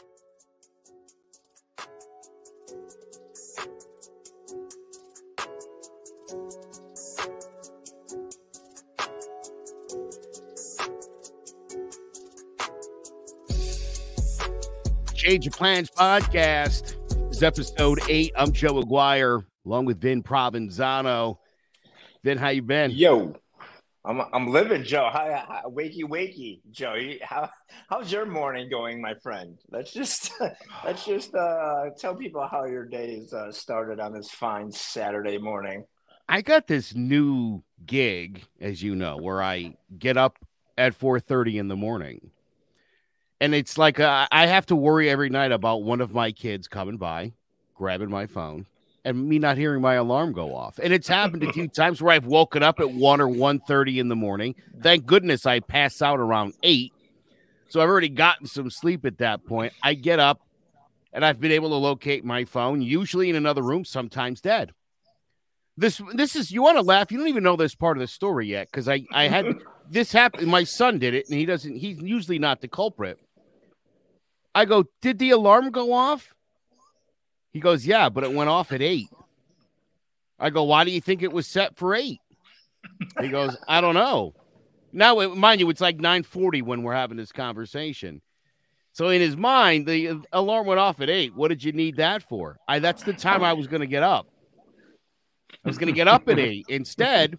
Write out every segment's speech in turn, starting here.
Change of Plans podcast. This is episode 8. I'm Joe Aguirre, along with Vin Provenzano. Vin, how you been? Yo, I'm living, Joe. Hi, wakey, Joe. How's your morning going, my friend? Let's just tell people how your day's started on this fine Saturday morning. I got this new gig, as you know, where I get up at 4:30 in the morning. And it's like I have to worry every night about one of my kids coming by, grabbing my phone, and me not hearing my alarm go off. And it's happened a few times where I've woken up at 1 or 1:30 in the morning. Thank goodness I pass out around 8. So I've already gotten some sleep at that point. I get up, and I've been able to locate my phone, usually in another room, sometimes dead. This is, you want to laugh, you don't even know this part of the story yet, because I had this happen. My son did it, and he's usually not the culprit. I go, did the alarm go off? He goes, yeah, but it went off at 8. I go, why do you think it was set for 8? He goes, I don't know. Now, mind you, it's like 9:40 when we're having this conversation. So in his mind, the alarm went off at 8. What did you need that for? That's the time I was going to get up. I was going to get up at 8. Instead,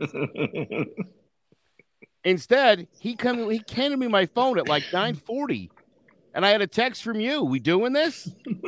he handed me my phone at like 9:40. And I had a text from you. We doing this?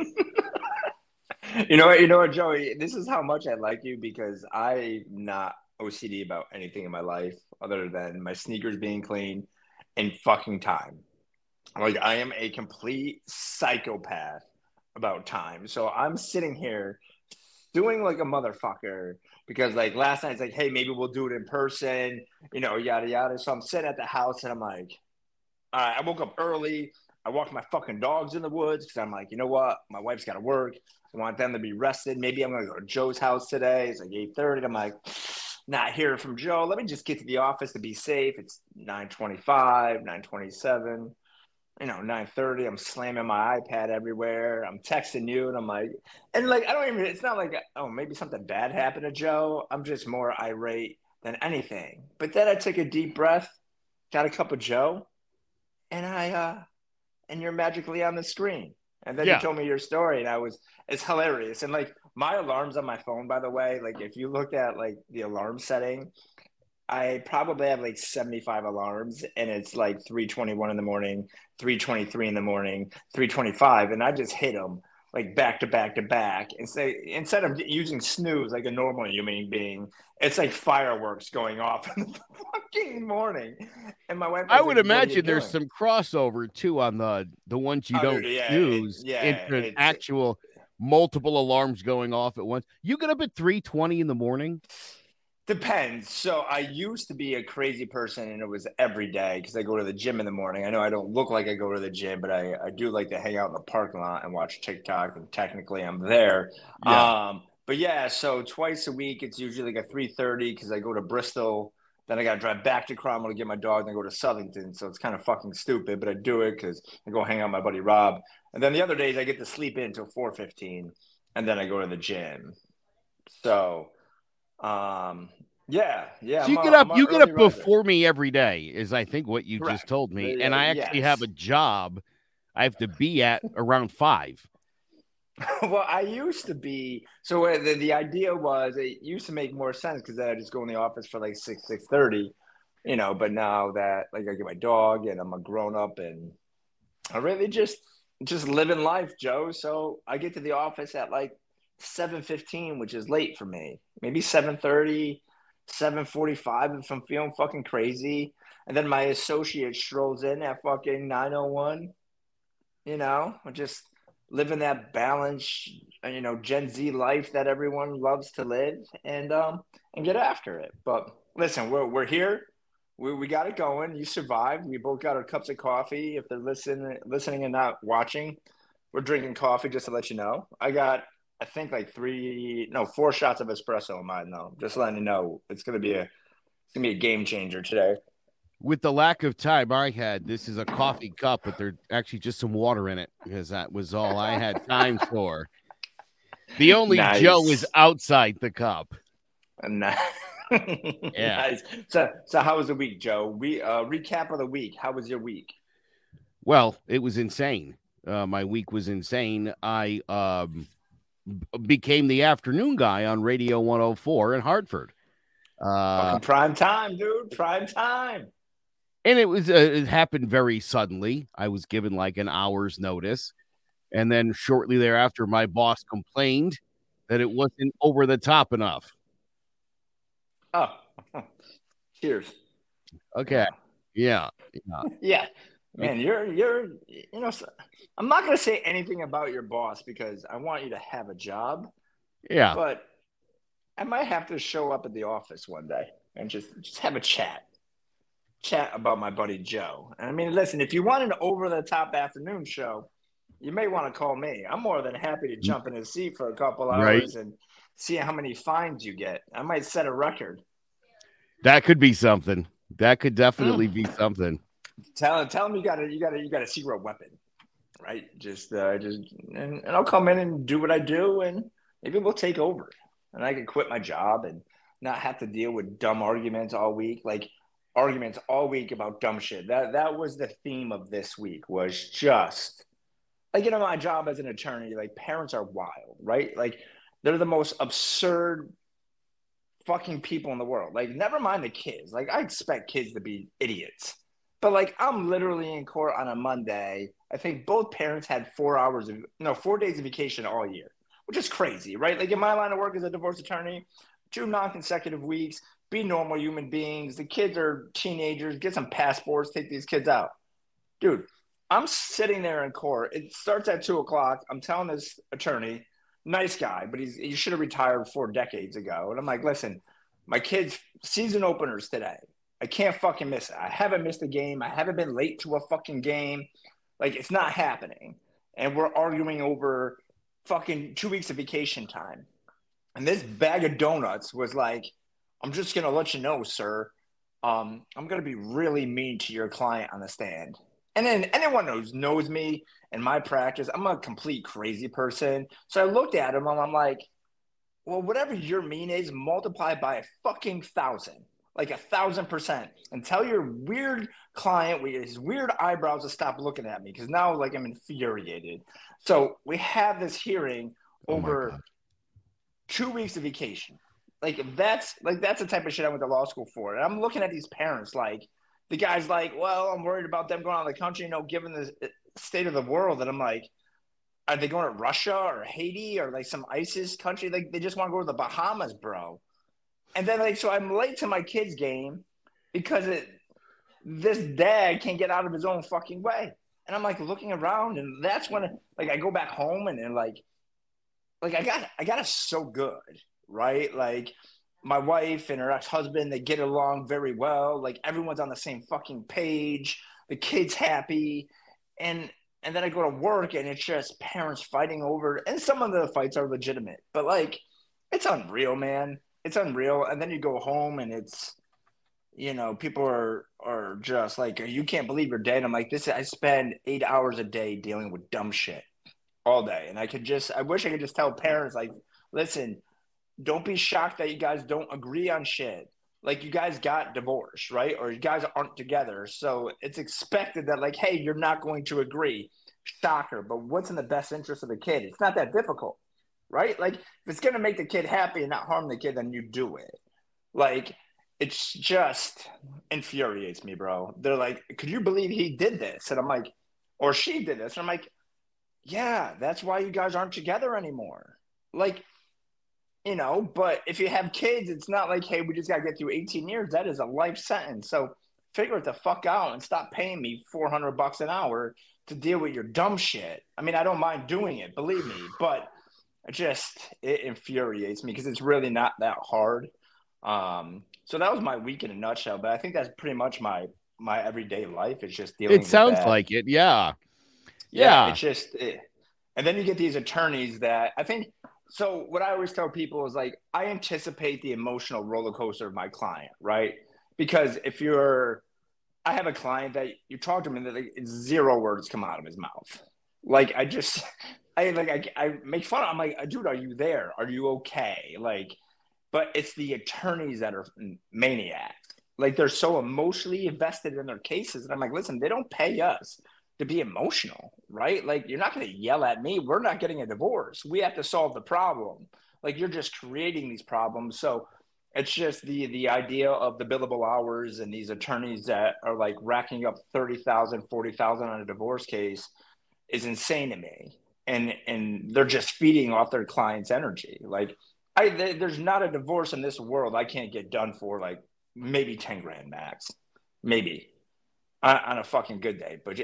You know what, Joey? This is how much I like you, because I'm not OCD about anything in my life other than my sneakers being clean and fucking time. Like, I am a complete psychopath about time. So I'm sitting here doing like a motherfucker because, like, last night it's like, hey, maybe we'll do it in person, yada, yada. So I'm sitting at the house and I'm like, all right, I woke up early. I walked my fucking dogs in the woods because I'm like, you know what? My wife's got to work. I want them to be rested. Maybe I'm going to go to Joe's house today. It's like 8:30. I'm like, not hearing from Joe. Let me just get to the office to be safe. It's 9:25, 9:27, 9:30. I'm slamming my iPad everywhere. I'm texting you, and I'm like, it's not like, oh, maybe something bad happened to Joe. I'm just more irate than anything. But then I took a deep breath, got a cup of Joe, and you're magically on the screen. And then you told me your story, and it's hilarious. And like, my alarms on my phone, by the way, like if you looked at like the alarm setting, I probably have like 75 alarms, and it's like 3:21 in the morning, 3:23 in the morning, 3:25. And I just hit them like back to back to back, and say, instead of using snooze like a normal human being, it's like fireworks going off in the fucking morning. And my wife, I would imagine there's some crossover too on the ones you don't use into actual multiple alarms going off at once. You get up at 3:20 in the morning. Depends. So I used to be a crazy person, and it was every day because I go to the gym in the morning. I know I don't look like I go to the gym, but I do like to hang out in the parking lot and watch TikTok, and technically I'm there. Yeah. But yeah, so twice a week, it's usually like a 3:30 because I go to Bristol. Then I got to drive back to Cromwell to get my dog, then go to Southington. So it's kind of fucking stupid, but I do it because I go hang out with my buddy Rob. And then the other days I get to sleep in until 4:15, and then I go to the gym. So yeah. So you get up before me every day, is I think what you just told me. And I actually have a job I have to be at around 5. Well, I used to be. So the idea was, it used to make more sense because then I just go in the office for like 6:30, but now that like I get my dog and I'm a grown up, and I really just living life, Joe. So I get to the office at like 7:15, which is late for me. Maybe 7:30, 7:45 if I'm feeling fucking crazy. And then my associate strolls in at fucking 9:01. Just living that balanced, Gen Z life that everyone loves to live, and get after it. But listen, we're here. We got it going. You survived. We both got our cups of coffee. If they're listening and not watching, we're drinking coffee, just to let you know. I got, I think, like 4 shots of espresso in mine, though. Just letting you know, it's gonna be a game changer today. with the lack of time I had, this is a coffee cup, but there's actually just some water in it because that was all I had time for. The only Joe is Nice. outside the cup. Nice. Yeah. Nice. So how was the week, Joe? We recap of the week. How was your week? Well, it was insane. My week was insane. I became the afternoon guy on Radio 104 in Hartford. Fucking prime time, dude. Prime time. And it happened very suddenly. I was given like an hour's notice. And then shortly thereafter, my boss complained that it wasn't over the top enough. Oh, cheers. Okay. Yeah. Yeah. Man, I'm not going to say anything about your boss because I want you to have a job. Yeah. But I might have to show up at the office one day and just have a chat about my buddy Joe. And I mean, listen, if you want an over the top afternoon show, you may want to call me. I'm more than happy to jump in his seat for a couple hours and see how many fines you get. I might set a record. That could be something. That could definitely be something. Tell him you got a secret weapon, right? And I'll come in and do what I do, and maybe we'll take over, and I can quit my job and not have to deal with dumb arguments all week, arguments all week about dumb shit. That was the theme of this week, was just my job as an attorney. Like, parents are wild, right? Like, they're the most absurd fucking people in the world. Like, never mind the kids. Like, I expect kids to be idiots. But, like, I'm literally in court on a Monday. I think both parents had 4 days of vacation all year, which is crazy, right? Like, in my line of work as a divorce attorney, 2 non-consecutive weeks, be normal human beings. The kids are teenagers. Get some passports. Take these kids out. Dude, I'm sitting there in court. It starts at 2 o'clock. I'm telling this attorney, nice guy, but he should have retired 4 decades ago. And I'm like, listen, my kids' season openers today. I can't fucking miss it. I haven't missed a game. I haven't been late to a fucking game. Like, it's not happening. And we're arguing over fucking 2 weeks of vacation time. And this bag of donuts was like, I'm just going to let you know, sir, I'm going to be really mean to your client on the stand. And then anyone knows me and my practice, I'm a complete crazy person. So I looked at him and I'm like, well, whatever your mean is, multiply by 1,000. Like 1,000%, and tell your weird client with his weird eyebrows to stop looking at me, because now, like, I'm infuriated. So we have this hearing over 2 weeks of vacation. Like, that's the type of shit I went to law school for. And I'm looking at these parents, like, the guy's like, well, I'm worried about them going out of the country, given the state of the world. And I'm like, are they going to Russia or Haiti or like some ISIS country? Like, they just want to go to the Bahamas, bro. And then, like, so I'm late to my kid's game because this dad can't get out of his own fucking way. And I'm like looking around, and that's when, like, I go back home and like I got it so good, right? Like, my wife and her ex-husband, they get along very well. Like, everyone's on the same fucking page. The kid's happy, and then I go to work, and it's just parents fighting over. And some of the fights are legitimate, but like, it's unreal, man. It's unreal. And then you go home and it's, people are just like, you can't believe you're dead. I'm like, I spend 8 hours a day dealing with dumb shit all day. And I wish I could just tell parents, like, listen, don't be shocked that you guys don't agree on shit. Like, you guys got divorced, right? Or you guys aren't together. So it's expected that, like, hey, you're not going to agree. Shocker. But what's in the best interest of the kid? It's not that difficult. Right? Like, if it's going to make the kid happy and not harm the kid, then you do it. Like, it's just infuriates me, bro. They're like, could you believe he did this? And I'm like, or she did this. And I'm like, yeah, that's why you guys aren't together anymore. Like, but if you have kids, it's not like, hey, we just got to get through 18 years. That is a life sentence. So figure it the fuck out and stop paying me $400 an hour to deal with your dumb shit. I mean, I don't mind doing it, believe me, but it infuriates me because it's really not that hard. So that was my week in a nutshell, but I think that's pretty much my everyday life. It's just dealing with that. It sounds like it. Yeah. It's just and then you get these attorneys that I think. So what I always tell people is, like, I anticipate the emotional roller coaster of my client, right? Because if you're I have a client that you talk to him and like, 0 words come out of his mouth. Like I make fun of. I'm like, dude, are you there? Are you okay? Like, but it's the attorneys that are maniacs. Like they're so emotionally invested in their cases, and I'm like, listen, they don't pay us to be emotional, right? Like you're not going to yell at me. We're not getting a divorce. We have to solve the problem. Like you're just creating these problems. So it's just the idea of the billable hours and these attorneys that are like racking up 30,000, 40,000 on a divorce case is insane to me. And they're just feeding off their clients' energy. Like there's not a divorce in this world I can't get done for like maybe 10 grand max, maybe on a fucking good day. But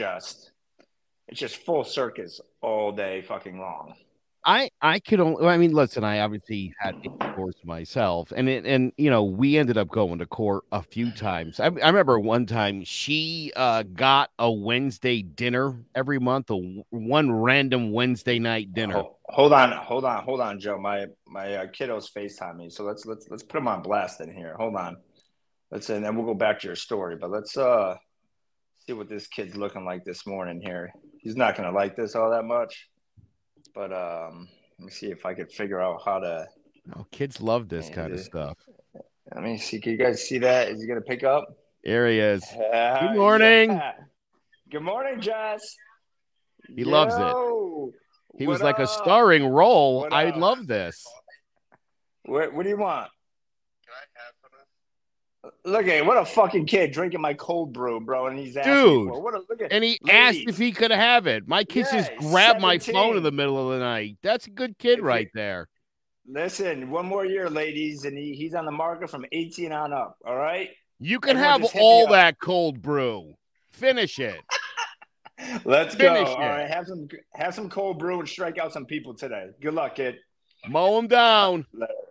it's just full circus all day fucking long. I could only. I mean, listen. I obviously had a divorce myself, and we ended up going to court a few times. I remember one time she got a Wednesday dinner every month, one random Wednesday night dinner. Hold on, Joe. My kiddo's FaceTime me, so let's put him on blast in here. Hold on. And then we'll go back to your story, but let's see what this kid's looking like this morning here. He's not gonna like this all that much. But let me see if I could figure out how to. Oh, kids love this kind of stuff. Let me see. Can you guys see that? Is he going to pick up? There he is. Good morning. Yeah. Good morning, Jess. He loves it. He was like a starring role. I love this. What do you want? Can I have some of this? Look at what a fucking kid drinking my cold brew, bro, and he's asking for look at. And he asked if he could have it. My kid just grabbed 17. My phone in the middle of the night. That's a good kid right there. Listen, one more year, ladies, and he's on the market from 18 on up. All right. You can have all that cold brew. Finish it. Let's go. All right, have some cold brew and strike out some people today. Good luck, kid. Mow them down.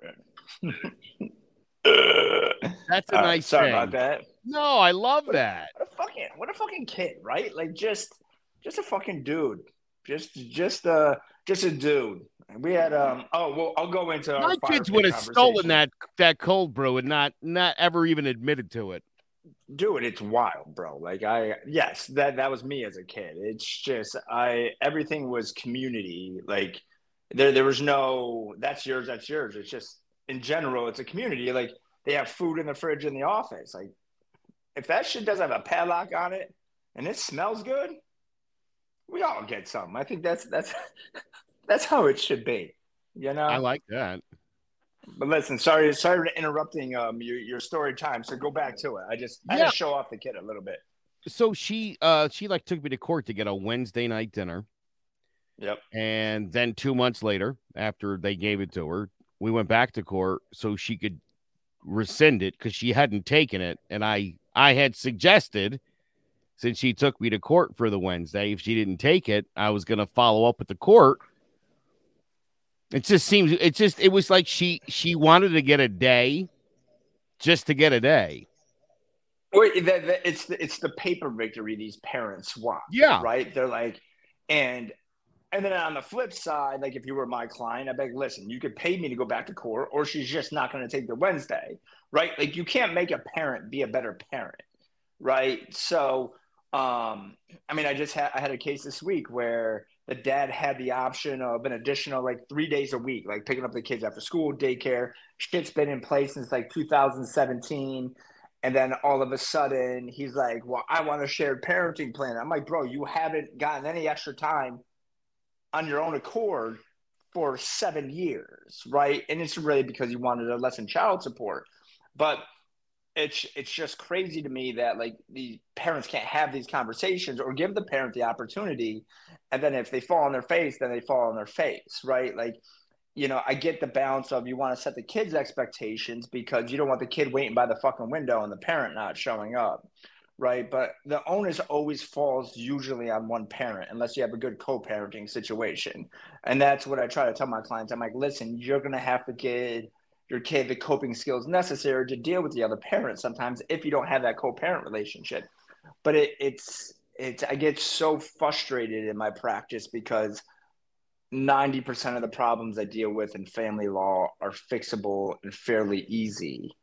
That's a nice sorry thing. About that. No, I love that. What a fucking kid, right? Like just a fucking dude. Just a dude. We had I'll go into my kids would have stolen that cold brew and not ever even admitted to it. Dude, it's wild, bro. Like that was me as a kid. It's just everything was community. Like there was no that's yours. It's just in general, it's a community. Like they have food in the fridge in the office. Like if that shit doesn't have a padlock on it and it smells good, we all get something. I think that's that's how it should be. You know? I like that. But listen, sorry for interrupting your story time. So go back to it. I had to show off the kid a little bit. So she like took me to court to get a Wednesday night dinner. Yep. And then 2 months later, after they gave it to her, we went back to court so she could rescind it because she hadn't taken it. And I had suggested, since she took me to court for the Wednesday, if she didn't take it, I was going to follow up with the court. It was like she wanted to get a day just to get a day. Wait, it's the paper victory these parents want. Yeah. Right? They're like, and then on the flip side, like if you were my client, I'd be like, listen, you could pay me to go back to court, or she's just not going to take the Wednesday, right? Like you can't make a parent be a better parent, right? So, I had a case this week where the dad had the option of an additional like 3 days a week, like picking up the kids after school, daycare. Shit's been in place since like 2017. And then all of a sudden he's like, well, I want a shared parenting plan. I'm like, bro, you haven't gotten any extra time on your own accord for 7 years, right? And it's really because you wanted to lessen child support. But it's just crazy to me that like the parents can't have these conversations or give the parent the opportunity. And then if they fall on their face, then they fall on their face, right? Like, I get the balance of you want to set the kids' expectations because you don't want the kid waiting by the fucking window and the parent not showing up, right? But the onus always falls usually on one parent unless you have a good co-parenting situation. And that's what I try to tell my clients. I'm like, listen, you're going to have to give your kid the coping skills necessary to deal with the other parent sometimes if you don't have that co-parent relationship. But it's I get so frustrated in my practice because 90% of the problems I deal with in family law are fixable and fairly easy.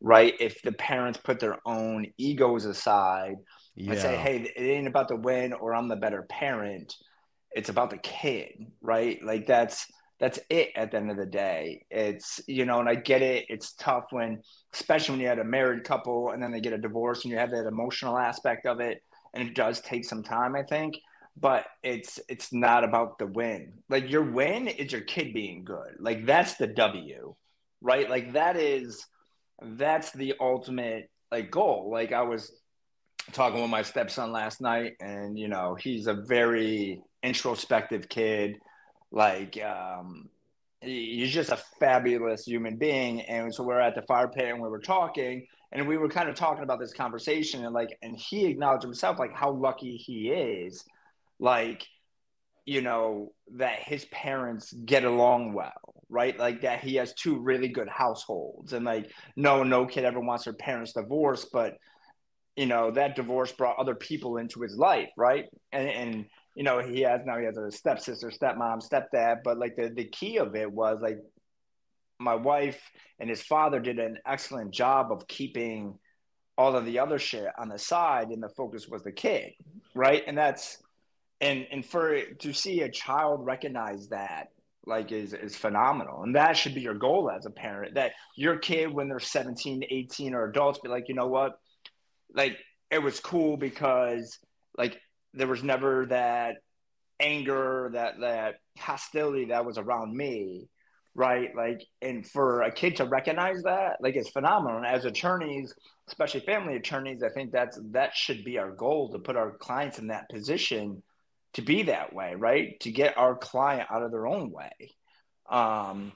right? If the parents put their own egos aside and say, Yeah. hey, it ain't about the win or I'm the better parent, it's about the kid, right? Like that's it at the end of the day. It's, you know, and I get it. It's tough when, especially when you had a married couple and then they get a divorce and you have that emotional aspect of it. And it does take some time, I think. But it's not about the win. Like your win is your kid being good. Like that's the W, right? Like that's the ultimate like goal. Like I was talking with my stepson last night, and you know he's a very introspective kid. Like he's just a fabulous human being. And so we're at the fire pit and we were talking, and we were kind of talking about this conversation, and like, and he acknowledged himself like how lucky he is, like, you know, that his parents get along well, right? Like that he has two really good households, and like no kid ever wants their parents divorced, but you know that divorce brought other people into his life, right? And you know he has a stepsister, stepmom, stepdad, but like the key of it was like my wife and his father did an excellent job of keeping all of the other shit on the side, and the focus was the kid, right? And that's and for to see a child recognize that like is phenomenal, and that should be your goal as a parent, that your kid when they're 17, 18, or adults be like, you know what, like it was cool because like there was never that anger, that hostility that was around me, right? Like, and for a kid to recognize that, like, it's phenomenal. And as attorneys, especially family attorneys, I think that should be our goal, to put our clients in that position to be that way, right? To get our client out of their own way. um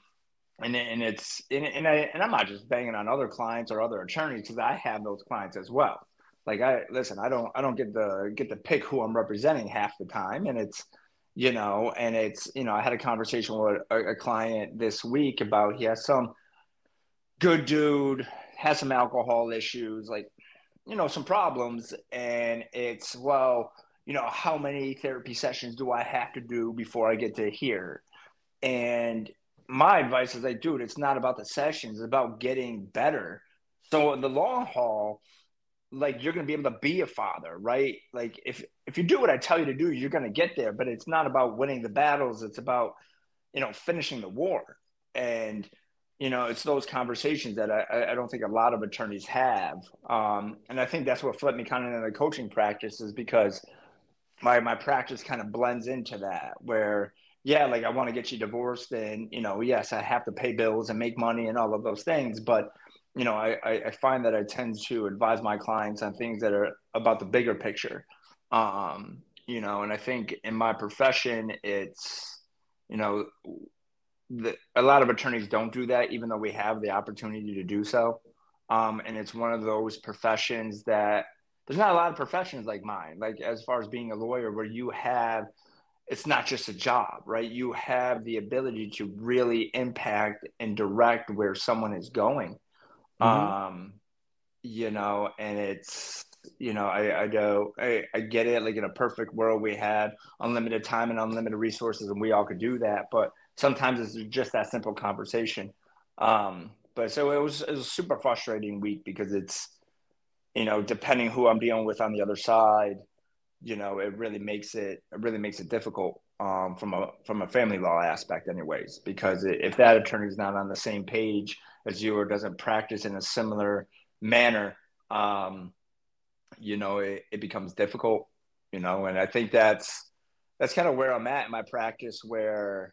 and I'm not just banging on other clients or other attorneys, because I have those clients as well. Like I don't get to pick who I'm representing half the time, and it's, you know, and it's, you know, I had a conversation with a client this week about, he has some good dude, has some alcohol issues, like, you know, some problems, and it's, well, you know, how many therapy sessions do I have to do before I get to here? And my advice is like, dude, it's not about the sessions, it's about getting better. So in the long haul, like you're gonna be able to be a father, right? Like if you do what I tell you to do, you're gonna get there. But it's not about winning the battles, it's about, you know, finishing the war. And you know, it's those conversations that I don't think a lot of attorneys have. And I think that's what flipped me kind of into the coaching practice, is because my practice kind of blends into that, where yeah, like I want to get you divorced, and you know, yes, I have to pay bills and make money and all of those things, but you know, I find that I tend to advise my clients on things that are about the bigger picture. You know, and I think in my profession, it's, you know, a lot of attorneys don't do that, even though we have the opportunity to do so. And it's one of those professions that there's not a lot of professions like mine, like as far as being a lawyer, where you have, it's not just a job, right? You have the ability to really impact and direct where someone is going. Hmm. Um, you know, and it's, you know, I get it. Like in a perfect world, we had unlimited time and unlimited resources, and we all could do that. But sometimes it's just that simple conversation. But so it was a super frustrating week, because it's, you know, depending who I'm dealing with on the other side, you know, it really makes it difficult, from a family law aspect, anyways. Because if that attorney is not on the same page as you, or doesn't practice in a similar manner, um, you know, it becomes difficult. You know, and I think that's kind of where I'm at in my practice, where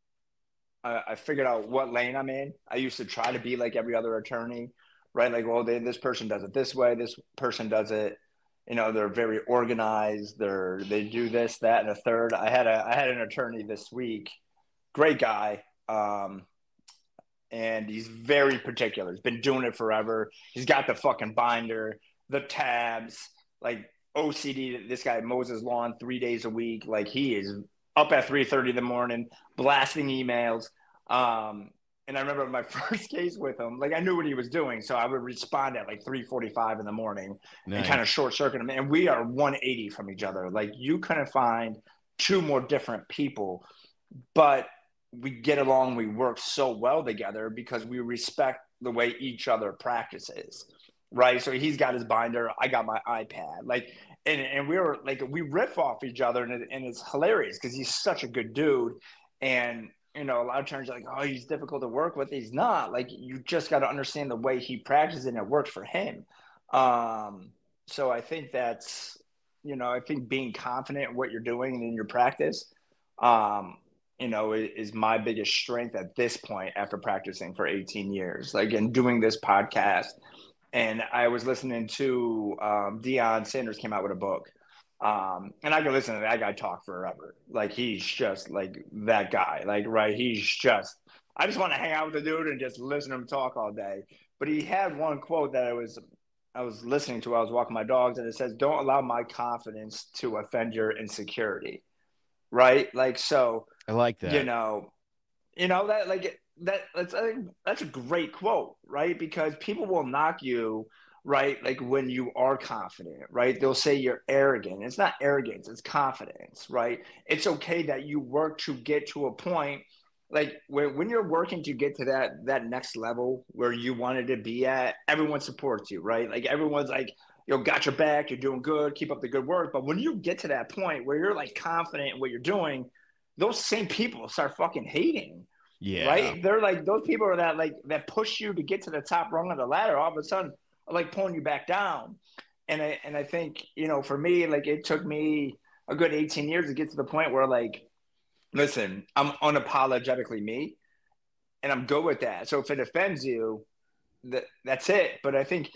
I figured out what lane I'm in. I used to try to be like every other attorney, right? Like, well, this person does it this way, this person does it. You know, they're very organized. They do this, that, and a third. I had an attorney this week, great guy, and he's very particular. He's been doing it forever. He's got the fucking binder, the tabs, like OCD. This guy mows his lawn 3 days a week. Like he is up at 3:30 in the morning, blasting emails. And I remember my first case with him, like I knew what he was doing, so I would respond at like 3:45 in the morning and kind Nice. of short circuit him. And we are 180 from each other. Like you couldn't find two more different people, but we get along, we work so well together because we respect the way each other practices, right? So he's got his binder, I got my iPad, like, and we were like, we riff off each other, and it's hilarious because he's such a good dude, and a lot of times you're like, oh, he's difficult to work with. He's not. Like, you just got to understand the way he practices and it works for him. So I think that's, I think being confident in what you're doing and in your practice, is my biggest strength at this point after practicing for 18 years, like, and doing this podcast. And I was listening to Deion Sanders came out with a book. And I can listen to that guy talk forever. Like, he's just like that guy. Like, right. I just want to hang out with the dude and just listen to him talk all day. But he had one quote that I was listening to while I was walking my dogs, and it says, "Don't allow my confidence to offend your insecurity." Right. Like, so I like that, that, like, that's a great quote, right? Because people will knock you, right? Like, when you are confident, right? They'll say you're arrogant. It's not arrogance, it's confidence, right? It's okay that you work to get to a point, like, when you're working to get to that next level where you wanted to be at, everyone supports you, right? Like, everyone's like, got your back, you're doing good, keep up the good work. But when you get to that point where you're like confident in what you're doing, those same people start fucking hating. Yeah. Right? They're like, those people are that push you to get to the top rung of the ladder, all of a sudden are like pulling you back down. And I think, for me, like, it took me a good 18 years to get to the point where, like, listen, I'm unapologetically me, and I'm good with that. So if it offends you, that's it. But I think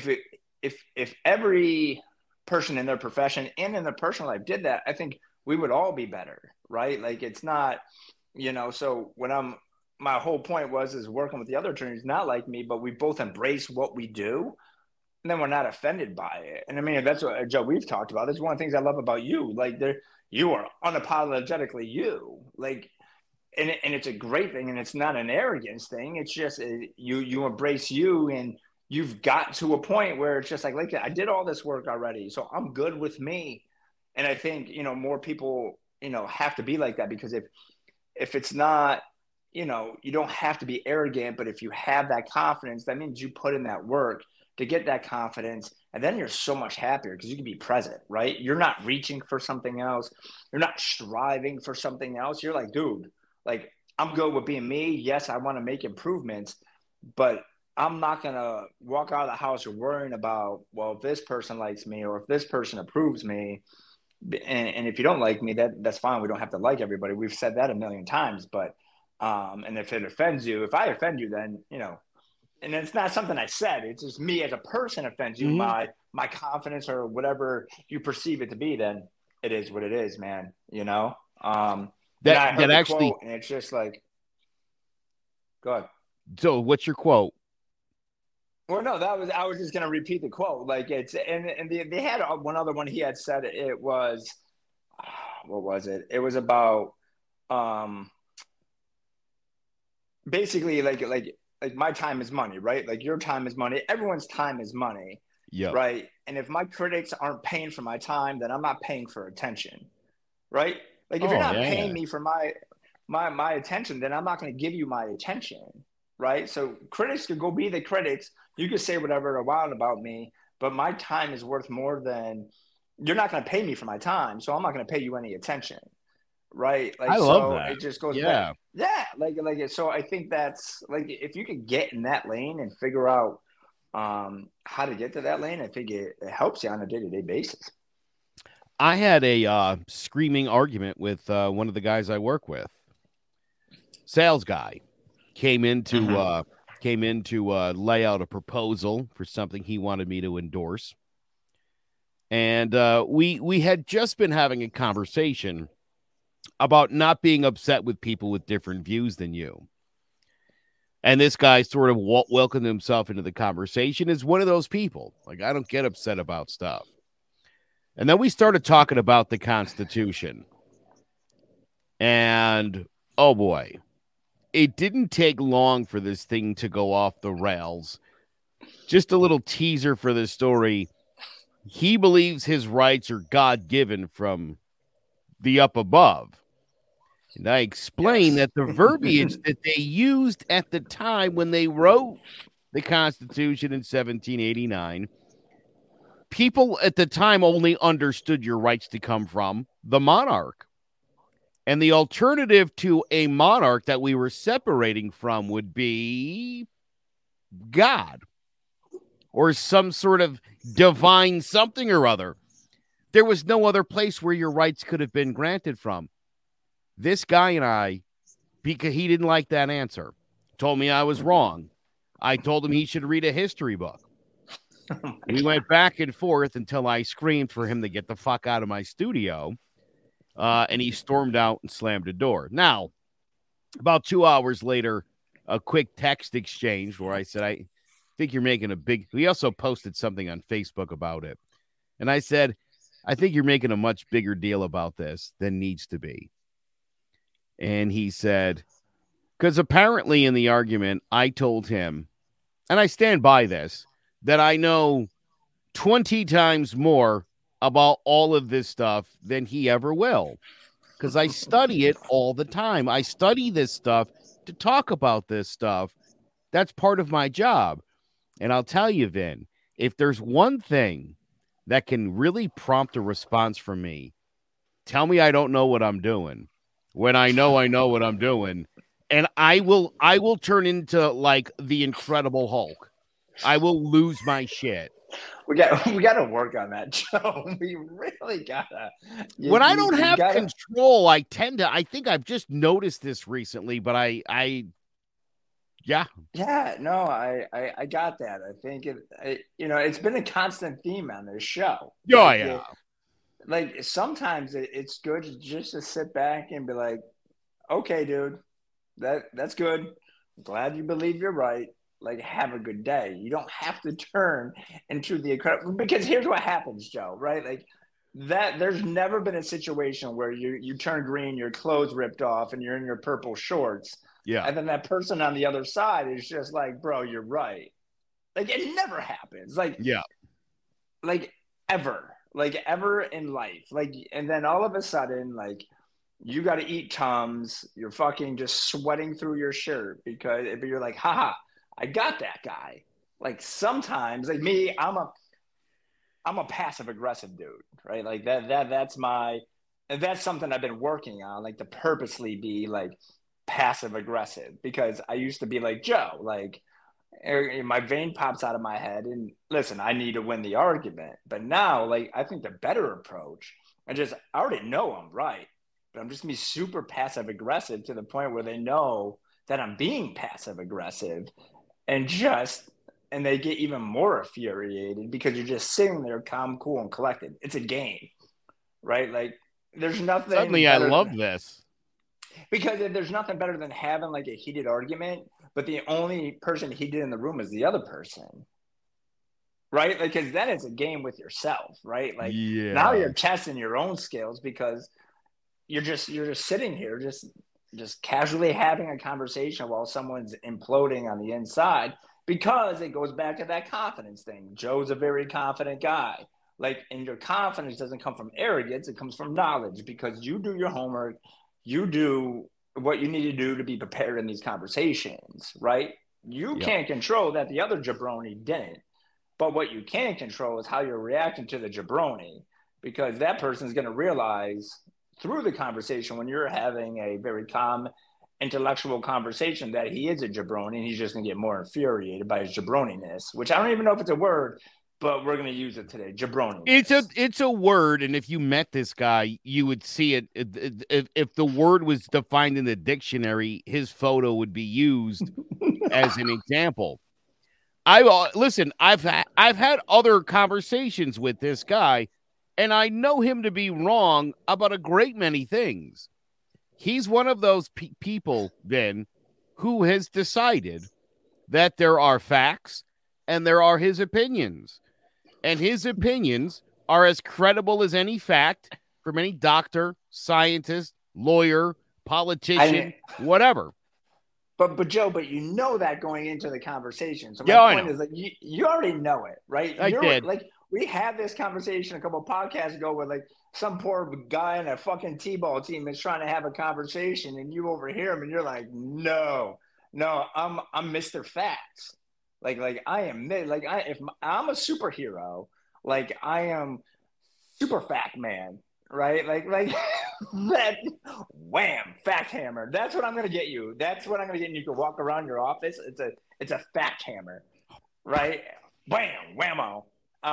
if every person in their profession and in their personal life did that, I think we would all be better, right? Like, it's not, so my whole point is working with the other attorneys, not like me, but we both embrace what we do, and then we're not offended by it. And I mean, that's what, Joe, we've talked about. That's one of the things I love about you. Like, you are unapologetically you, like, and it's a great thing, and it's not an arrogance thing. It's just you embrace you, and you've got to a point where it's just like, I did all this work already, so I'm good with me. And I think, more people, have to be like that, because if it's not, you don't have to be arrogant, but if you have that confidence, that means you put in that work to get that confidence. And then you're so much happier because you can be present, right? You're not reaching for something else. You're not striving for something else. You're like, dude, like, I'm good with being me. Yes, I want to make improvements, but I'm not going to walk out of the house worrying about, well, if this person likes me or if this person approves me. And if you don't like me, that's fine. We don't have to like everybody. We've said that a million times, but and if it offends you, if I offend you, then, and it's not something I said, it's just me as a person offends you, my confidence or whatever you perceive it to be, then it is what it is, man. That actually, quote, and it's just like, go ahead. So what's your quote? Well, no, I was just going to repeat the quote. Like, it's, and they had one other one he had said. It was, what was it? It was about, basically like my time is money, right? Like, your time is money. Everyone's time is money. Yeah. Right. And if my critics aren't paying for my time, then I'm not paying for attention. Right. Like, if you're not paying me for my attention, then I'm not going to give you my attention. Right. So critics could go be the critics. You could say whatever you want about me, but my time is worth more than, you're not going to pay me for my time. So I'm not going to pay you any attention. Right. Like, I love that. It just goes back. Yeah. Like, so I think that's like, if you could get in that lane and figure out how to get to that lane, I think it helps you on a day-to-day basis. I had a screaming argument with one of the guys I work with. Sales guy came in to lay out a proposal for something he wanted me to endorse. And we had just been having a conversation about not being upset with people with different views than you. And this guy sort of welcomed himself into the conversation as one of those people. Like, I don't get upset about stuff. And then we started talking about the Constitution. And, oh boy, it didn't take long for this thing to go off the rails. Just a little teaser for this story. He believes his rights are God-given from the up above. And I explained that the verbiage that they used at the time when they wrote the Constitution in 1789. People at the time only understood your rights to come from the monarch. And the alternative to a monarch that we were separating from would be God or some sort of divine something or other. There was no other place where your rights could have been granted from. This guy and I, because he didn't like that answer, told me I was wrong. I told him he should read a history book. We went back and forth until I screamed for him to get the fuck out of my studio. And he stormed out and slammed the door. Now, about 2 hours later, a quick text exchange where I said, I think you're making a big... We also posted something on Facebook about it. And I said, I think you're making a much bigger deal about this than needs to be. And he said, because apparently in the argument, I told him, and I stand by this, that I know 20 times more about all of this stuff than he ever will, because I study it all the time. I study this stuff to talk about this stuff. That's part of my job. And I'll tell you, Vin, if there's one thing that can really prompt a response from me, tell me I don't know what I'm doing when I know what I'm doing. And I will turn into like the Incredible Hulk. I will lose my shit. We got to work on that, Joe. We really gotta. When I don't have control, I tend to. I think I've just noticed this recently, but yeah. No, I got that. I think it's been a constant theme on this show. Oh yeah. Like sometimes it's good just to sit back and be like, okay, dude, that's good. I'm glad you believe you're right. Like, have a good day. You don't have to turn into the incredible, because here's what happens, Joe, right? Like that, there's never been a situation where you turn green, your clothes ripped off, and you're in your purple shorts. Yeah. And then that person on the other side is just like, bro, you're right. Like it never happens. Like, yeah. Like ever in life. Like, and then all of a sudden, like, you got to eat Tums. You're fucking just sweating through your shirt because you're like, haha, I got that guy. Like sometimes, like me, I'm a passive aggressive dude, right? Like that's something I've been working on, like to purposely be like passive aggressive, because I used to be like Joe, like my vein pops out of my head and listen, I need to win the argument. But now, like, I think the better approach, I already know I'm right, but I'm just gonna be super passive aggressive to the point where they know that I'm being passive aggressive. And they get even more infuriated because you're just sitting there calm, cool, and collected. It's a game, right? Like there's nothing. Suddenly I love this. Because there's nothing better than having like a heated argument, but the only person heated in the room is the other person. Right? Like, because then it's a game with yourself, right? Like now you're testing your own skills because you're just sitting here, just casually having a conversation while someone's imploding on the inside, because it goes back to that confidence thing. Joe's a very confident guy. Like, and your confidence doesn't come from arrogance. It comes from knowledge, because you do your homework. You do what you need to do to be prepared in these conversations, right? You can't control that the other jabroni didn't. But what you can control is how you're reacting to the jabroni, because that person's going to realize through the conversation, when you're having a very calm, intellectual conversation, that he is a jabroni, and he's just going to get more infuriated by his jabroniness, which I don't even know if it's a word, but we're going to use it today. Jabroni. It's a word, and if you met this guy, you would see it. If the word was defined in the dictionary, his photo would be used as an example. Listen. I've had other conversations with this guy, and I know him to be wrong about a great many things. He's one of those people, then, who has decided that there are facts and there are his opinions. And his opinions are as credible as any fact from any doctor, scientist, lawyer, politician, whatever. But Joe, you know that going into the conversation. So my point is, like, you already know it, right? I did. Like, we had this conversation a couple of podcasts ago where, like, some poor guy in a fucking T-ball team is trying to have a conversation, and you overhear him, and you're like, no, I'm Mr. Facts. Like I am like I'm a superhero, like I am super fact man, right? Like that wham, fact hammer. That's what I'm gonna get you. That's what I'm gonna get you. You can walk around your office. It's a fact hammer, right? Wham, whammo.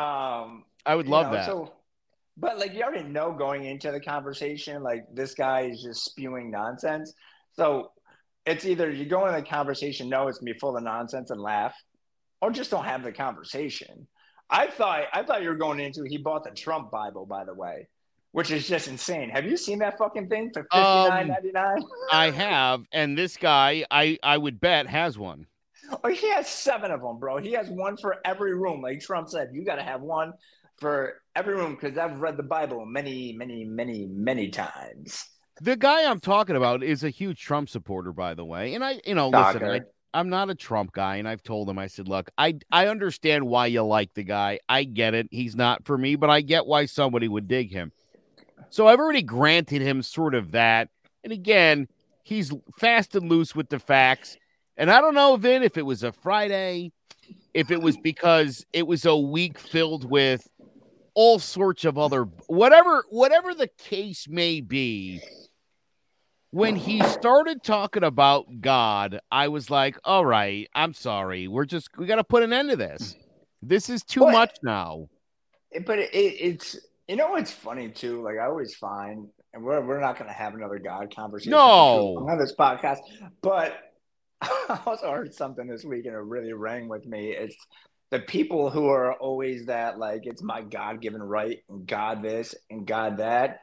I would love that. So but like you already know going into the conversation, like this guy is just spewing nonsense. So it's either you go in the conversation, know it's gonna be full of nonsense and laugh, or just don't have the conversation. I thought you were going into he bought the Trump Bible, by the way, which is just insane. Have you seen that fucking thing for $59.99? I have, and this guy, I would bet has one. Oh, he has 7 of them, bro. He has one for every room. Like Trump said, you got to have one for every room because I've read the Bible many, many, many, many times. The guy I'm talking about is a huge Trump supporter, by the way. And listen, I'm not a Trump guy, and I've told him, I said, look, I understand why you like the guy. I get it. He's not for me, but I get why somebody would dig him. So I've already granted him sort of that. And again, he's fast and loose with the facts. And I don't know, Vin, if it was a Friday, if it was because it was a week filled with all sorts of other, whatever the case may be. When he started talking about God, I was like, all right, I'm sorry. We got to put an end to this. This is too much now. But it's, it's funny too. Like I always find, and we're not going to have another God conversation on this podcast, but I also heard something this week and it really rang with me. It's the people who are always that, like, it's my God-given right and God this and God that.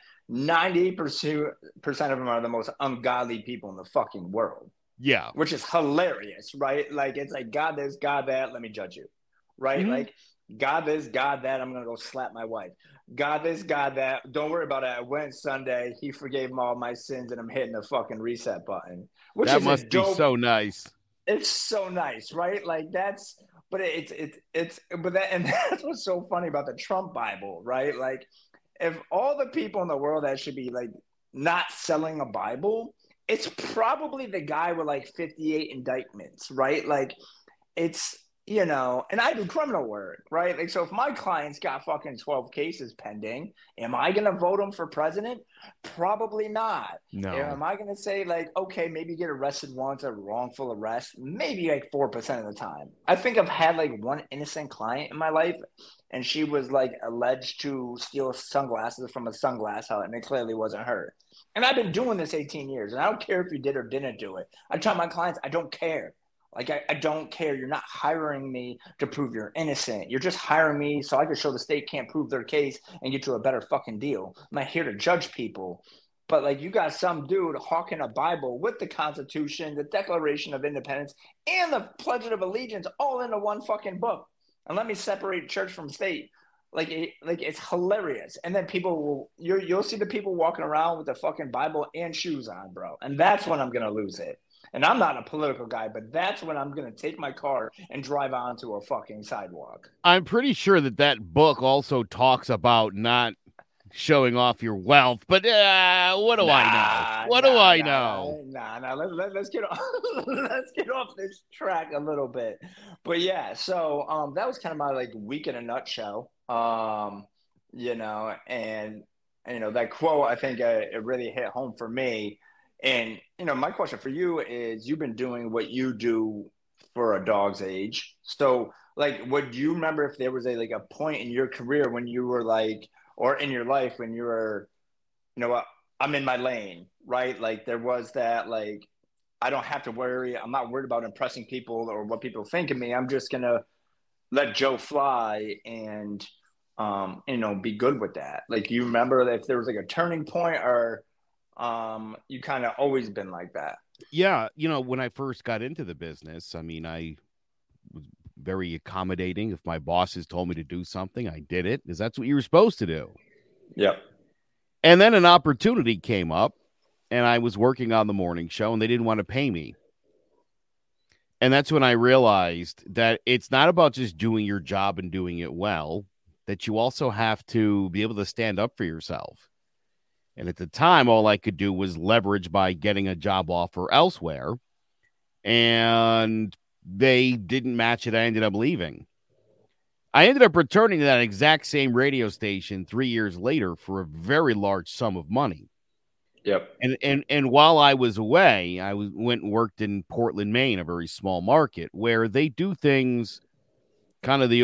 90% of them are the most ungodly people in the fucking world. Yeah. Which is hilarious, right? Like, it's like, God this, God that, let me judge you, right? Mm-hmm. Like, God this, God that, I'm going to go slap my wife. God this, God that, don't worry about it. I went Sunday, he forgave me all my sins, and I'm hitting the fucking reset button. Which that must be so nice. It's so nice, right? Like, that's, but but that, and that's what's so funny about the Trump Bible, right? Like, if all the people in the world that should be like not selling a Bible, it's probably the guy with like 58 indictments, right? Like it's, and I do criminal work, right? Like, so if my client's got fucking 12 cases pending, am I going to vote him for president? Probably not. No. Am I going to say like, okay, maybe get arrested once, a wrongful arrest? Maybe like 4% of the time. I think I've had like one innocent client in my life, and she was like alleged to steal sunglasses from a sunglass house, and it clearly wasn't her. And I've been doing this 18 years, and I don't care if you did or didn't do it. I tell my clients, I don't care. Like, I don't care. You're not hiring me to prove you're innocent. You're just hiring me so I can show the state can't prove their case and get you a better fucking deal. I'm not here to judge people. But, like, you got some dude hawking a Bible with the Constitution, the Declaration of Independence, and the Pledge of Allegiance all into one fucking book. And let me separate church from state. Like it's hilarious. And then you'll see the people walking around with the fucking Bible and shoes on, bro. And that's when I'm going to lose it. And I'm not a political guy, but that's when I'm going to take my car and drive onto a fucking sidewalk. I'm pretty sure that book also talks about not showing off your wealth, but what do I know? What do I know? Let's get off. Let's get off this track a little bit. But yeah, so that was kind of my like week in a nutshell. And that quote, I think it really hit home for me. And, my question for you is, you've been doing what you do for a dog's age. So, like, would you remember if there was a point in your career when you were like, or in your life when you were, I'm in my lane, right? Like, there was that, like, I don't have to worry. I'm not worried about impressing people or what people think of me. I'm just going to let Joe fly and, be good with that. Like, you remember if there was like a turning point, or you kind of always been like that? Yeah. When I first got into the business, I mean, I was very accommodating. If my bosses told me to do something, I did it because that's what you were supposed to do. Yep. And then an opportunity came up, and I was working on the morning show, and they didn't want to pay me. And that's when I realized that it's not about just doing your job and doing it well, that you also have to be able to stand up for yourself. And at the time, all I could do was leverage by getting a job offer elsewhere. And they didn't match it. I ended up leaving. I ended up returning to that exact same radio station 3 years later for a very large sum of money. Yep. And while I was away, went and worked in Portland, Maine, a very small market where they do things kind of the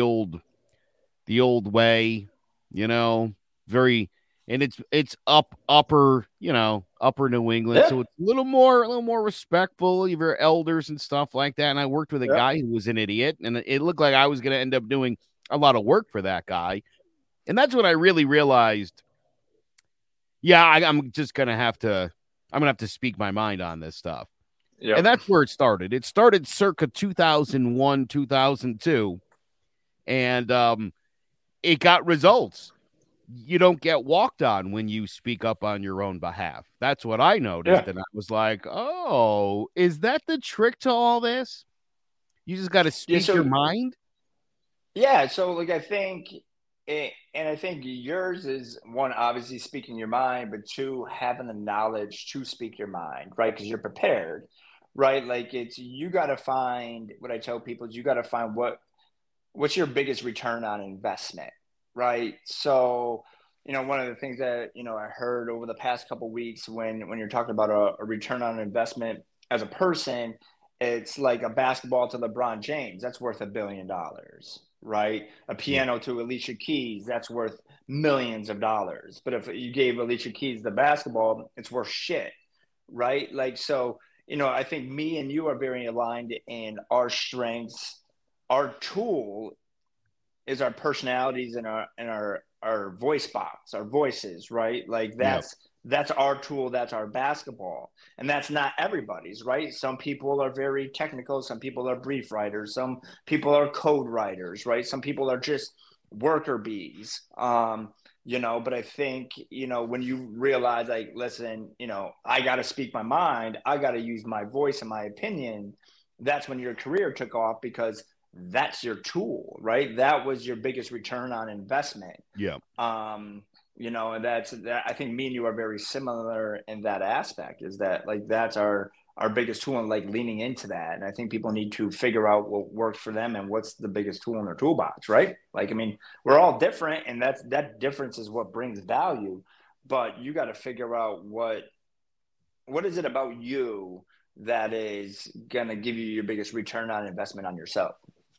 old way, you know, very, and it's upper, upper New England, Yeah. so it's a little more respectful of your elders and stuff like that. And I worked with a Yep. guy who was an idiot, and it looked like I was going to end up doing a lot of work for that guy. And that's when I really realized, yeah, I'm just gonna have to, speak my mind on this stuff. And Yep. that's where it started. It started circa 2001, 2002, and it got results. You don't get walked on when you speak up on your own behalf. That's what I noticed. Yeah. And I was like, oh, is that the trick to all this? You just got to Yeah. speak your mind? Yeah. So, like, and I think yours is one, obviously speaking your mind, but two, having the knowledge to speak your mind, right? Because you're prepared, right? Like, you got to find what I tell people is you got to find what's your biggest return on investment, right? So, one of the things that I heard over the past couple of weeks when you're talking about a return on investment as a person, it's like a basketball to LeBron James, that's worth $1 billion, right? A Yeah. piano to Alicia Keys, that's worth millions of dollars. But if you gave Alicia Keys the basketball, it's worth shit, right? Like, so, I think me and you are very aligned in our strengths. Our tool is our personalities and our voice box, our voices, right? Like, Yep. that's our tool, that's our basketball. And that's not everybody's, right? Some people are very technical, some people are brief writers, some people are code writers, right? Some people are just worker bees. But I think, when you realize, like, listen, I got to speak my mind, I got to use my voice and my opinion, that's when your career took off, because that's your tool, right? That was your biggest return on investment. Yeah. And that, I think me and you are very similar in that aspect, is that, like, that's our biggest tool, and, like, leaning into that. And I think people need to figure out what works for them and what's the biggest tool in their toolbox, right? Like, I mean, we're all different, and that difference is what brings value. But you got to figure out what is it about you that is going to give you your biggest return on investment on yourself.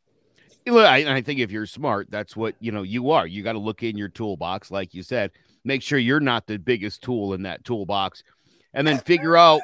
I think if you're smart, that's what you are. You got to look in your toolbox, like you said, make sure you're not the biggest tool in that toolbox, and then figure out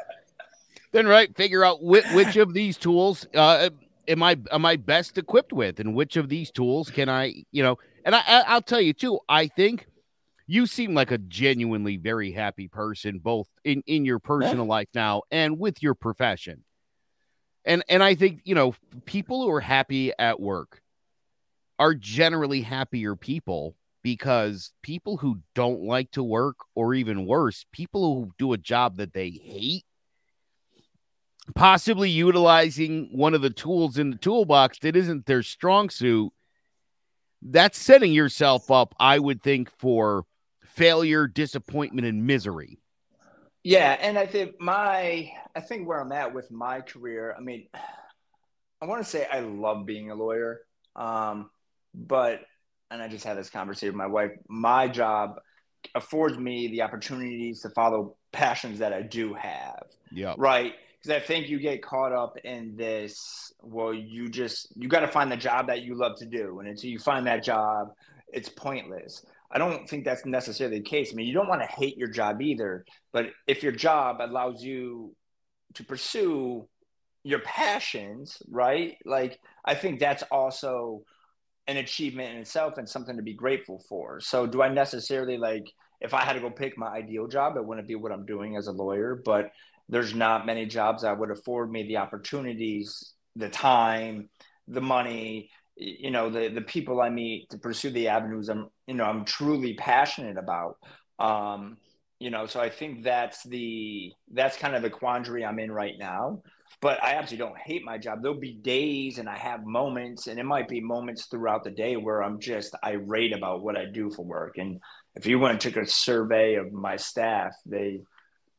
which of these tools am I best equipped with, and which of these tools can I, and I'll tell you too, I think you seem like a genuinely very happy person, both in your personal life now and with your profession. And I think, people who are happy at work are generally happier people, because people who don't like to work, or even worse, people who do a job that they hate, possibly utilizing one of the tools in the toolbox that isn't their strong suit, that's setting yourself up, I would think, for failure, disappointment, and misery. Yeah, and I think where I'm at with my career, I mean, I want to say I love being a lawyer. But, and I just had this conversation with my wife, my job affords me the opportunities to follow passions that I do have. Yeah. Right. Because I think you get caught up in this, well, you got to find the job that you love to do. And until you find that job, it's pointless. I don't think that's necessarily the case. I mean, you don't want to hate your job either, but if your job allows you to pursue your passions, right? Like, I think that's also an achievement in itself and something to be grateful for. So do I necessarily, like, if I had to go pick my ideal job, it wouldn't be what I'm doing as a lawyer, but there's not many jobs that would afford me the opportunities, the time, the money, the people I meet to pursue the avenues I'm truly passionate about. So I think that's kind of the quandary I'm in right now. But I absolutely don't hate my job. There'll be days, and I have moments, and it might be moments throughout the day where I'm just irate about what I do for work. And if you went and took a survey of my staff, they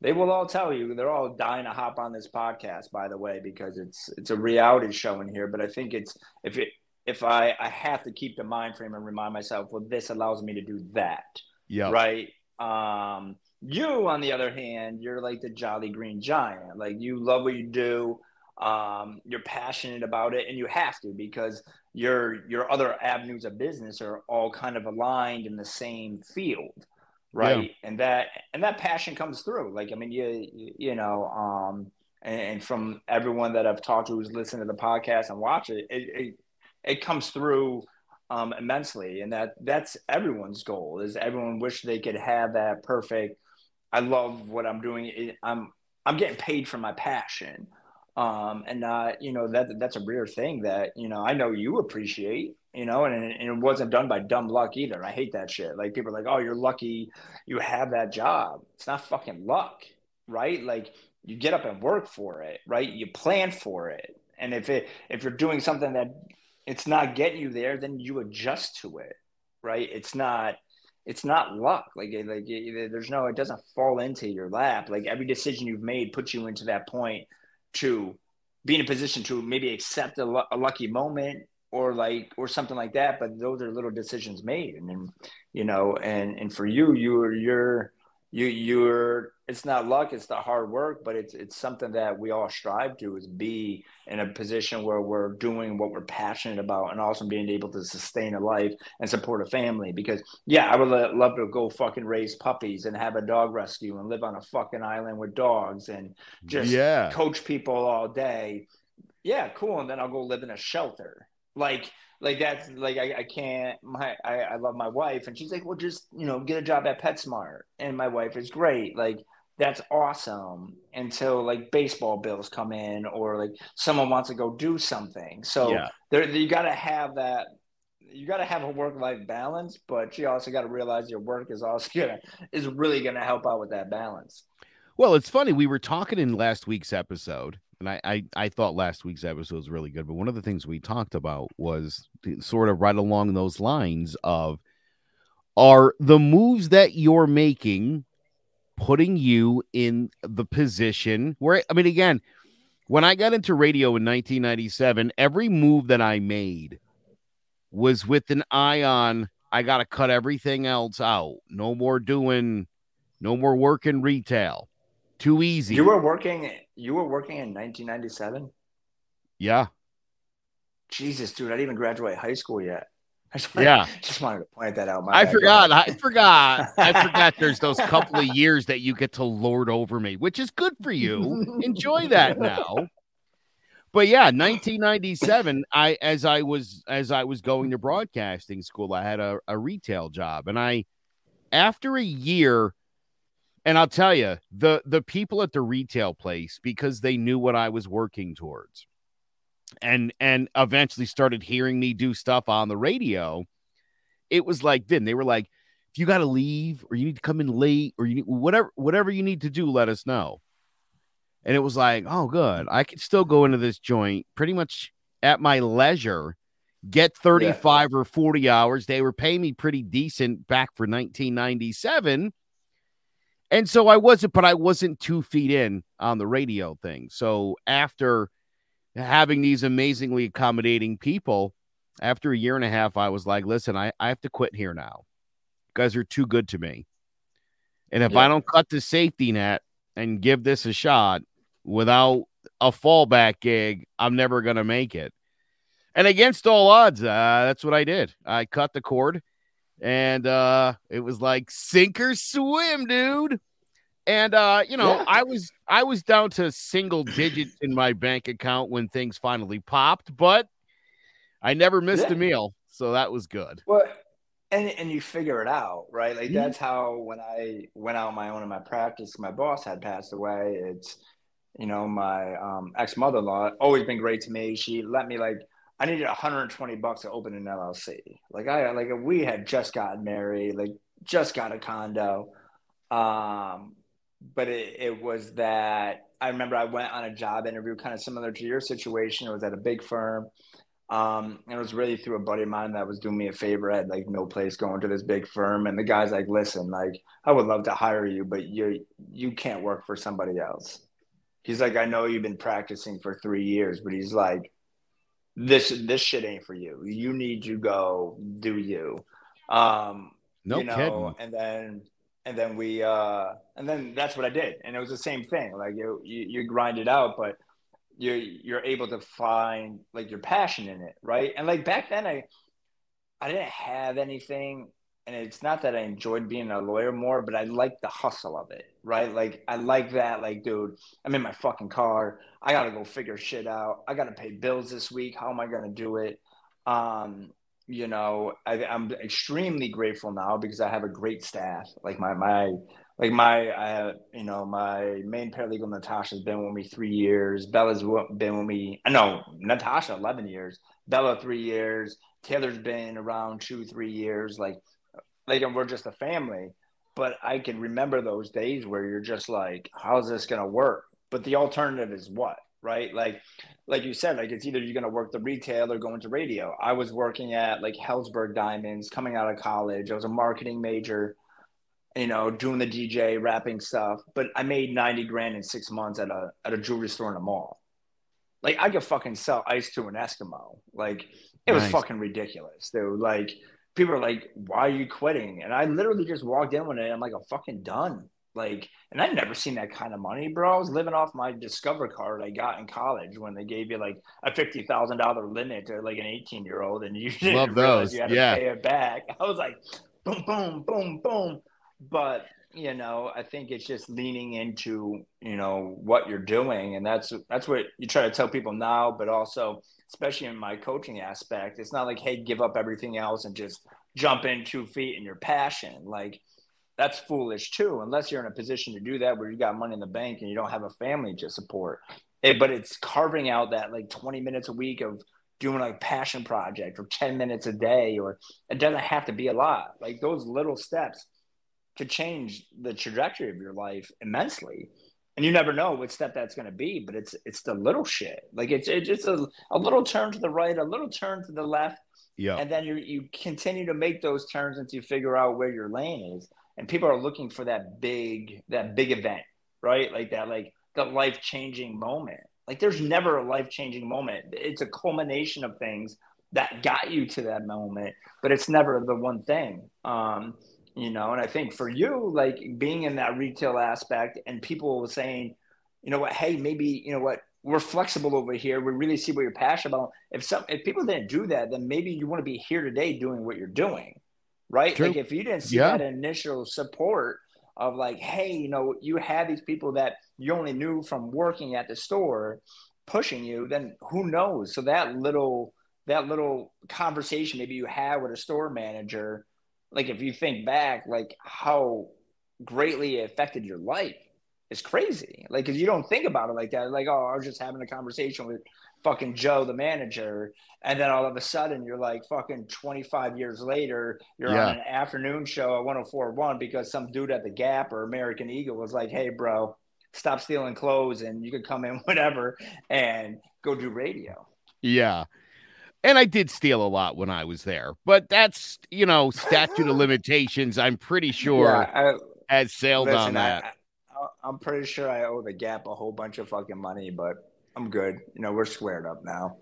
They will all tell you. They're all dying to hop on this podcast, by the way, because it's a reality show in here. But I think it's if I have to keep the mind frame and remind myself, well, this allows me to do that, Yep. right? You, on the other hand, you're like the Jolly Green Giant. Like you love what you do. You're passionate about it, and you have to because your other avenues of business are all kind of aligned in the same field, Yeah. right? And that passion comes through. Like I mean, and from everyone that I've talked to who's listened to the podcast and watch it comes through immensely, and that's everyone's goal. Is everyone wish they could have that perfect. I love what I'm doing. I'm getting paid for my passion, and that's a rare thing that I know you appreciate. And it wasn't done by dumb luck either. I hate that shit. Like people are like, "Oh, you're lucky you have that job." It's not fucking luck, right? Like you get up and work for it, right? You plan for it, and if you're doing something that it's not getting you there, then you adjust to it, right? It's not luck. There's no, it doesn't fall into your lap. Like every decision you've made puts you into that point to be in a position to maybe accept a lucky moment or something like that. But those are little decisions made. And then, and for you're it's not luck, it's the hard work, but it's something that we all strive to is be in a position where we're doing what we're passionate about and also being able to sustain a life and support a family. Because yeah, I would love to go fucking raise puppies and have a dog rescue and live on a fucking island with dogs and just Yeah. coach people all day. Yeah, cool. And then I'll go live in a shelter. Like that's like I can't I love my wife and she's like, well, just get a job at PetSmart. And my wife is great. Like that's awesome until like baseball bills come in or like someone wants to go do something. So Yeah. there you gotta have that. You got to have a work-life balance, but you also got to realize your work is really gonna help out with that balance. Well, it's funny. We were talking in last week's episode, and I thought last week's episode was really good. But one of the things we talked about was sort of right along those lines of are the moves that you're making putting you in the position where, I mean, again, when I got into radio in 1997, every move that I made was with an eye on I got to cut everything else out. No more working retail. Too easy. You were working in 1997? Yeah. Jesus, dude, I didn't even graduate high school yet. Yeah. Just wanted to point that out. I forgot. I forgot there's those couple of years that you get to lord over me, which is good for you. Enjoy that now. But yeah, 1997, as I was going to broadcasting school, I had a retail job. And after a year, and I'll tell you, the people at the retail place, because they knew what I was working towards and eventually started hearing me do stuff on the radio, it was like, then they were like, if you got to leave or you need to come in late or you need whatever you need to do, let us know. And it was like, oh, good. I could still go into this joint pretty much at my leisure, get 35 or 40 hours. They were paying me pretty decent back for 1997. And so I wasn't 2 feet in on the radio thing. So after having these amazingly accommodating people, after a year and a half, I was like, listen, I have to quit here now. You guys are too good to me. And if I don't cut the safety net and give this a shot without a fallback gig, I'm never going to make it. And against all odds, that's what I did. I cut the cord. And it was like sink or swim, dude. And I was down to single digits in my bank account when things finally popped, but I never missed a meal, so that was good. Well, and you figure it out, right? Like that's how when I went out on my own in my practice, my boss had passed away. It's my ex mother-in-law always been great to me. She let me I needed $120 to open an LLC. We had just gotten married, just got a condo. But it was that I remember I went on a job interview kind of similar to your situation. It was at a big firm. And it was really through a buddy of mine that was doing me a favor. I had like no place going to this big firm, and the guy's like, "Listen, like I would love to hire you, but you can't work for somebody else." He's like, "I know you've been practicing for 3 years, but he's like, this shit ain't for you. You need to go do you." Um, No kidding. and then that's what I did, and it was the same thing. Like you grind it out, but you're able to find like your passion in it, right? And like back then, I didn't have anything, and it's not that I enjoyed being a lawyer more, but I like the hustle of it, right? Like I like that, like, dude, I'm in my fucking car. I gotta go figure shit out. I gotta pay bills this week. How am I gonna do it? I'm extremely grateful now because I have a great staff. Like my main paralegal Natasha's been with me 3 years. Bella's been with me. No, Natasha 11 years. Bella 3 years. Taylor's been around 2, 3 years. Like we're just a family. But I can remember those days where you're just like, how's this gonna work? But the alternative is what, right? Like you said, like it's either you're gonna work the retail or go into radio. I was working at like Hellsberg Diamonds coming out of college. I was a marketing major, doing the DJ, rapping stuff. But I made 90 grand in 6 months at a jewelry store in a mall. Like I could fucking sell ice to an Eskimo. Like it was Nice. fucking ridiculous, dude. Like people are like, "Why are you quitting?" And I literally just walked in one day. I'm like, "I'm fucking done." Like, and I'd never seen that kind of money, bro. I was living off my Discover card I got in college when they gave you like a $50,000 limit to like an 18-year-old, and you Love didn't realize those. you had to Yeah. pay it back. I was like, boom, boom, boom, boom. But I think it's just leaning into what you're doing, and that's what you try to tell people now. But also, especially in my coaching aspect, it's not like, hey, give up everything else and just jump in 2 feet in your passion. Like that's foolish too, unless you're in a position to do that where you got money in the bank and you don't have a family to support. But it's carving out that like 20 minutes a week of doing like passion project or 10 minutes a day, or it doesn't have to be a lot. Like those little steps could change the trajectory of your life immensely. And you never know what step that's going to be, but it's the little shit. Like it's just a little turn to the right, a little turn to the left, Yep. and then you continue to make those turns until you figure out where your lane is. And people are looking for that big event, right? Like the life changing moment. Like there's never a life changing moment. It's a culmination of things that got you to that moment, but it's never the one thing. And I think for you, like being in that retail aspect and people saying, you know what, hey, maybe, we're flexible over here. We really see what you're passionate about. If people didn't do that, then maybe you want to be here today doing what you're doing, right? True. Like if you didn't see Yeah. that initial support of like, hey, you had these people that you only knew from working at the store pushing you, then who knows? So that little conversation maybe you had with a store manager, like if you think back, like how greatly it affected your life, it's crazy. Like, cause you don't think about it like that. Like, oh, I was just having a conversation with fucking Joe, the manager. And then all of a sudden you're like fucking 25 years later, you're on Yeah. an afternoon show at 1041 because some dude at the Gap or American Eagle was like, hey, bro, stop stealing clothes and you could come in whatever and go do radio. Yeah. And I did steal a lot when I was there, but that's, statute of limitations. I'm pretty Yeah. sure has sailed on Listen, that. I'm pretty sure I owe the Gap a whole bunch of fucking money, but I'm good. We're squared up now.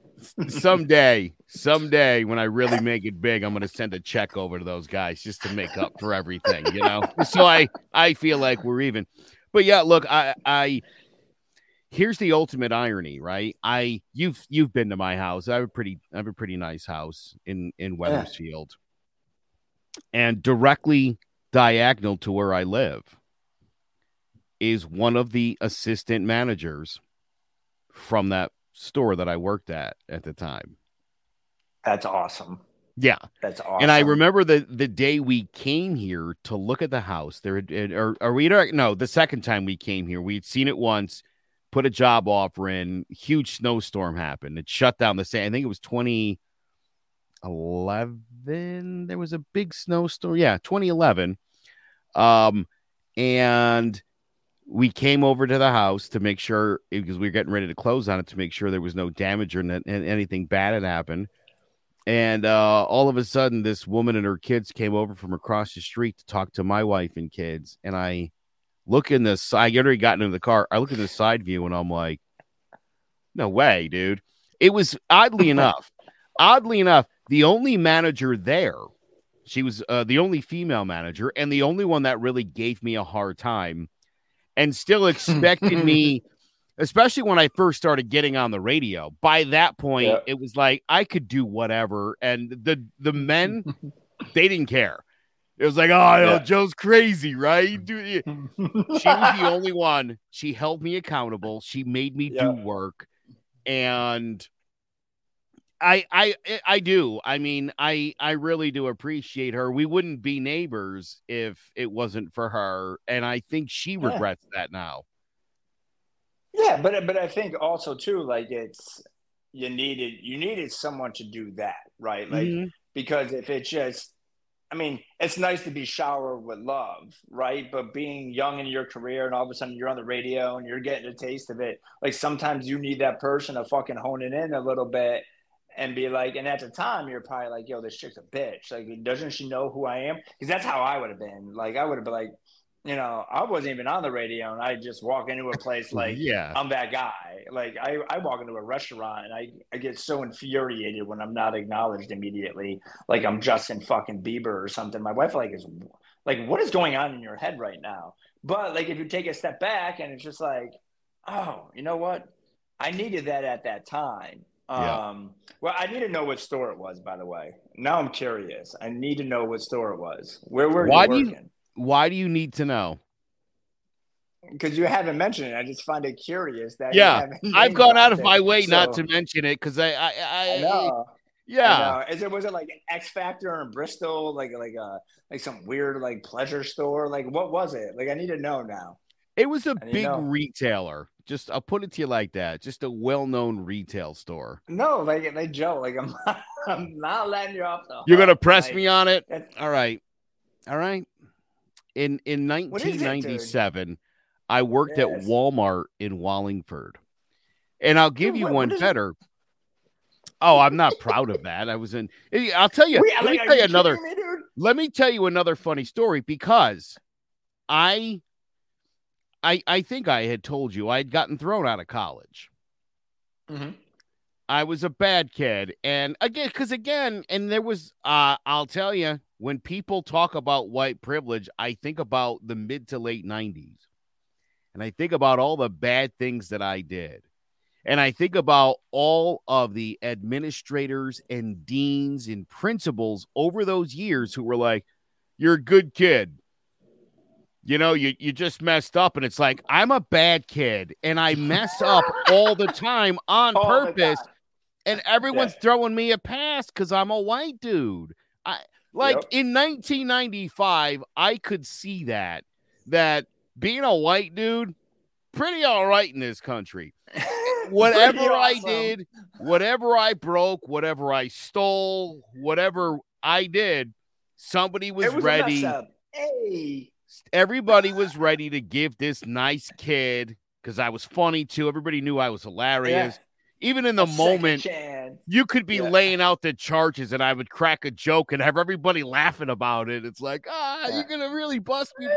Someday when I really make it big, I'm going to send a check over to those guys just to make up for everything, so I feel like we're even. But yeah, look, I here's the ultimate irony, right? You've been to my house. I have a pretty nice house in Yeah, Weathersfield, and directly diagonal to where I live is one of the assistant managers from that store that I worked at the time. that's awesome. Yeah. That's And I awesome. remember the day we came here to look at the house. The second time we came here, we'd seen it once, put a job offer in, huge snowstorm happened. It shut down the same. I think it was 2011. There was a big snowstorm. Yeah, 2011. And we came over to the house to make sure, because we were getting ready to close on it, to make sure there was no damage or anything bad had happened. And all of a sudden, this woman and her kids came over from across the street to talk to my wife and kids. And I look in the side, I already gotten into the car. I look in the side view and I'm like, no way, dude. It was oddly enough, the only manager there. She was the only female manager and the only one that really gave me a hard time and still expected me, especially when I first started getting on the radio. By that point, It was like I could do whatever. And the men, they didn't care. It was like, oh, Joe's crazy, right? She was the only one. She held me accountable. She made me do work. And I do. I mean, I really do appreciate her. We wouldn't be neighbors if it wasn't for her. And I think she regrets that now. Yeah, but I think also too, like you needed someone to do that, right? Like because if it's just, I mean, it's nice to be showered with love, right? But being young in your career and all of a sudden you're on the radio and you're getting a taste of it, like sometimes you need that person to fucking hone it in a little bit and be like, and at the time you're probably like, yo, this chick's a bitch. Like, doesn't she know who I am? Because that's how I would have been. Like, I would have been like, you know, I wasn't even on the radio and I just walk into a place like, I'm that guy. Like I walk into a restaurant and I get so infuriated when I'm not acknowledged immediately. Like I'm Justin fucking Bieber or something. My wife is like, what is going on in your head right now? But like, if you take a step back and it's just like, oh, you know what? I needed that at that time. Well, I need to know what store it was, by the way. Now I'm curious. I need to know what store it was. Where were you working? Why do you need to know? Because you haven't mentioned it. I just find it curious that I've gone out of my way not to mention it because I know. Yeah. I know. Was it like an X Factor in Bristol, like some weird like pleasure store? Like what was it? Like I need to know now. It was a big retailer. Just I'll put it to you like that. Just a well-known retail store. No, like Joe, like I'm not letting you off the hook. You're gonna press me on it. All right. In 1997, I worked at Walmart in Wallingford. And I'll give you one better. Oh, I'm not proud of that. I was in. I'll tell you. Let me tell you another funny story because I think I had told you I had gotten thrown out of college. Mm-hmm. I was a bad kid. And again, and there was, I'll tell you, when people talk about white privilege, I think about the mid to late 90s. And I think about all the bad things that I did. And I think about all of the administrators and deans and principals over those years who were like, you're a good kid. You know, you just messed up. And it's like, I'm a bad kid and I mess up all the time on purpose. And everyone's throwing me a pass because I'm a white dude. In 1995, I could see that being a white dude, pretty all right in this country. Whatever I did, whatever I broke, whatever I stole, whatever I did, somebody was ready. Hey. Everybody was ready to give this nice kid, because I was funny too. Everybody knew I was hilarious. Yeah. Even in the moment, you could be laying out the charges and I would crack a joke and have everybody laughing about it. It's like, you're going to really bust me.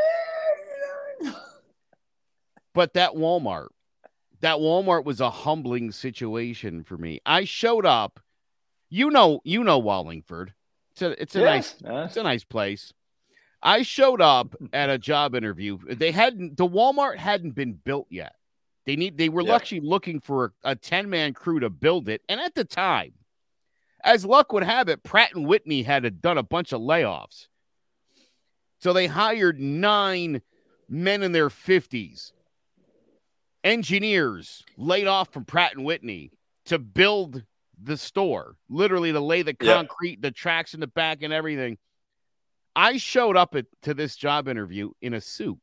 But that Walmart was a humbling situation for me. I showed up, you know Wallingford. It's a nice place. I showed up at a job interview. The Walmart hadn't been built yet. They were actually looking for a 10-man crew to build it. And at the time, as luck would have it, Pratt & Whitney had done a bunch of layoffs. So they hired 9 men in their 50s, engineers laid off from Pratt & Whitney to build the store, literally to lay the concrete, the tracks in the back and everything. I showed up to this job interview in a suit.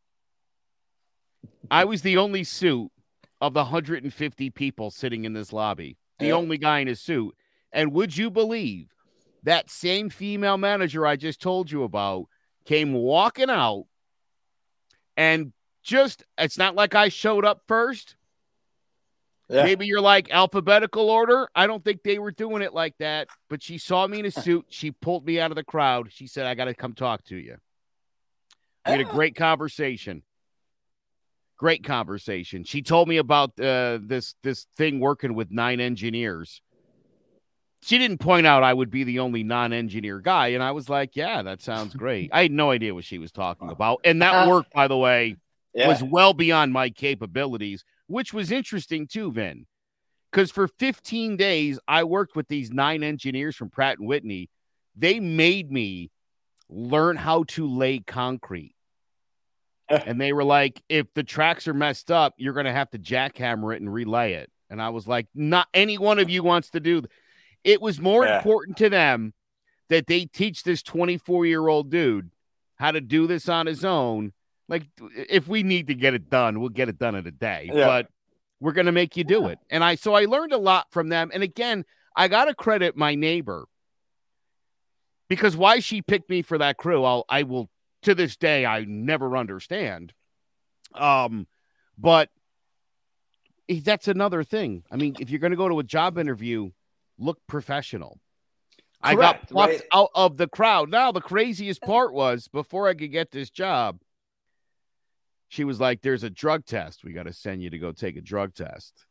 I was the only suit of the 150 people sitting in this lobby, the only guy in a suit. And would you believe that same female manager I just told you about came walking out and it's not like I showed up first. Yeah. Maybe you're like alphabetical order. I don't think they were doing it like that. But she saw me in a suit. She pulled me out of the crowd. She said, I got to come talk to you. We had a great conversation. Great conversation. She told me about this thing working with 9 engineers. She didn't point out I would be the only non-engineer guy. And I was like, yeah, that sounds great. I had no idea what she was talking about. And that work, by the way, was well beyond my capabilities, which was interesting too, Vin. Because for 15 days, I worked with these 9 engineers from Pratt & Whitney. They made me learn how to lay concrete. And they were like, if the tracks are messed up, you're going to have to jackhammer it and relay it. And I was like, not any one of you wants to do that. It was more important to them that they teach this 24-year-old dude how to do this on his own. Like, if we need to get it done, we'll get it done in a day. Yeah. But we're going to make you do it. And I learned a lot from them. And again, I got to credit my neighbor, because why she picked me for that crew, I will, to this day, I never understand. But that's another thing. I mean, if you're going to go to a job interview, look professional. Correct, I got plucked out of the crowd. Now, the craziest part was, before I could get this job, she was like, there's a drug test. We got to send you to go take a drug test.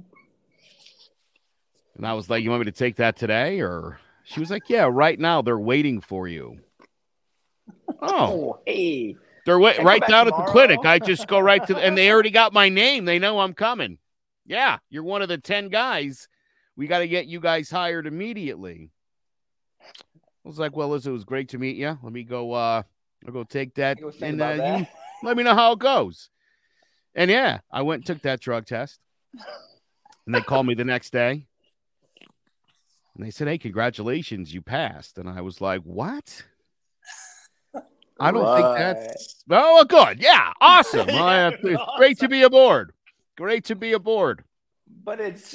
And I was like, you want me to take that today? Or she was like, yeah, right now they're waiting for you. Oh, hey. They're right down at the clinic. I just go right to and they already got my name. They know I'm coming. Yeah, you're one of the 10 guys. We got to get you guys hired immediately. I was like, well, Liz, it was great to meet you. Let me go, I'll go take that. And you let me know how it goes. And yeah, I went and took that drug test. And they called me the next day. And they said, hey, congratulations, you passed. And I was like, what? I don't think that's... Oh, good. Yeah, awesome. It's great to be aboard. Great to be aboard. But it's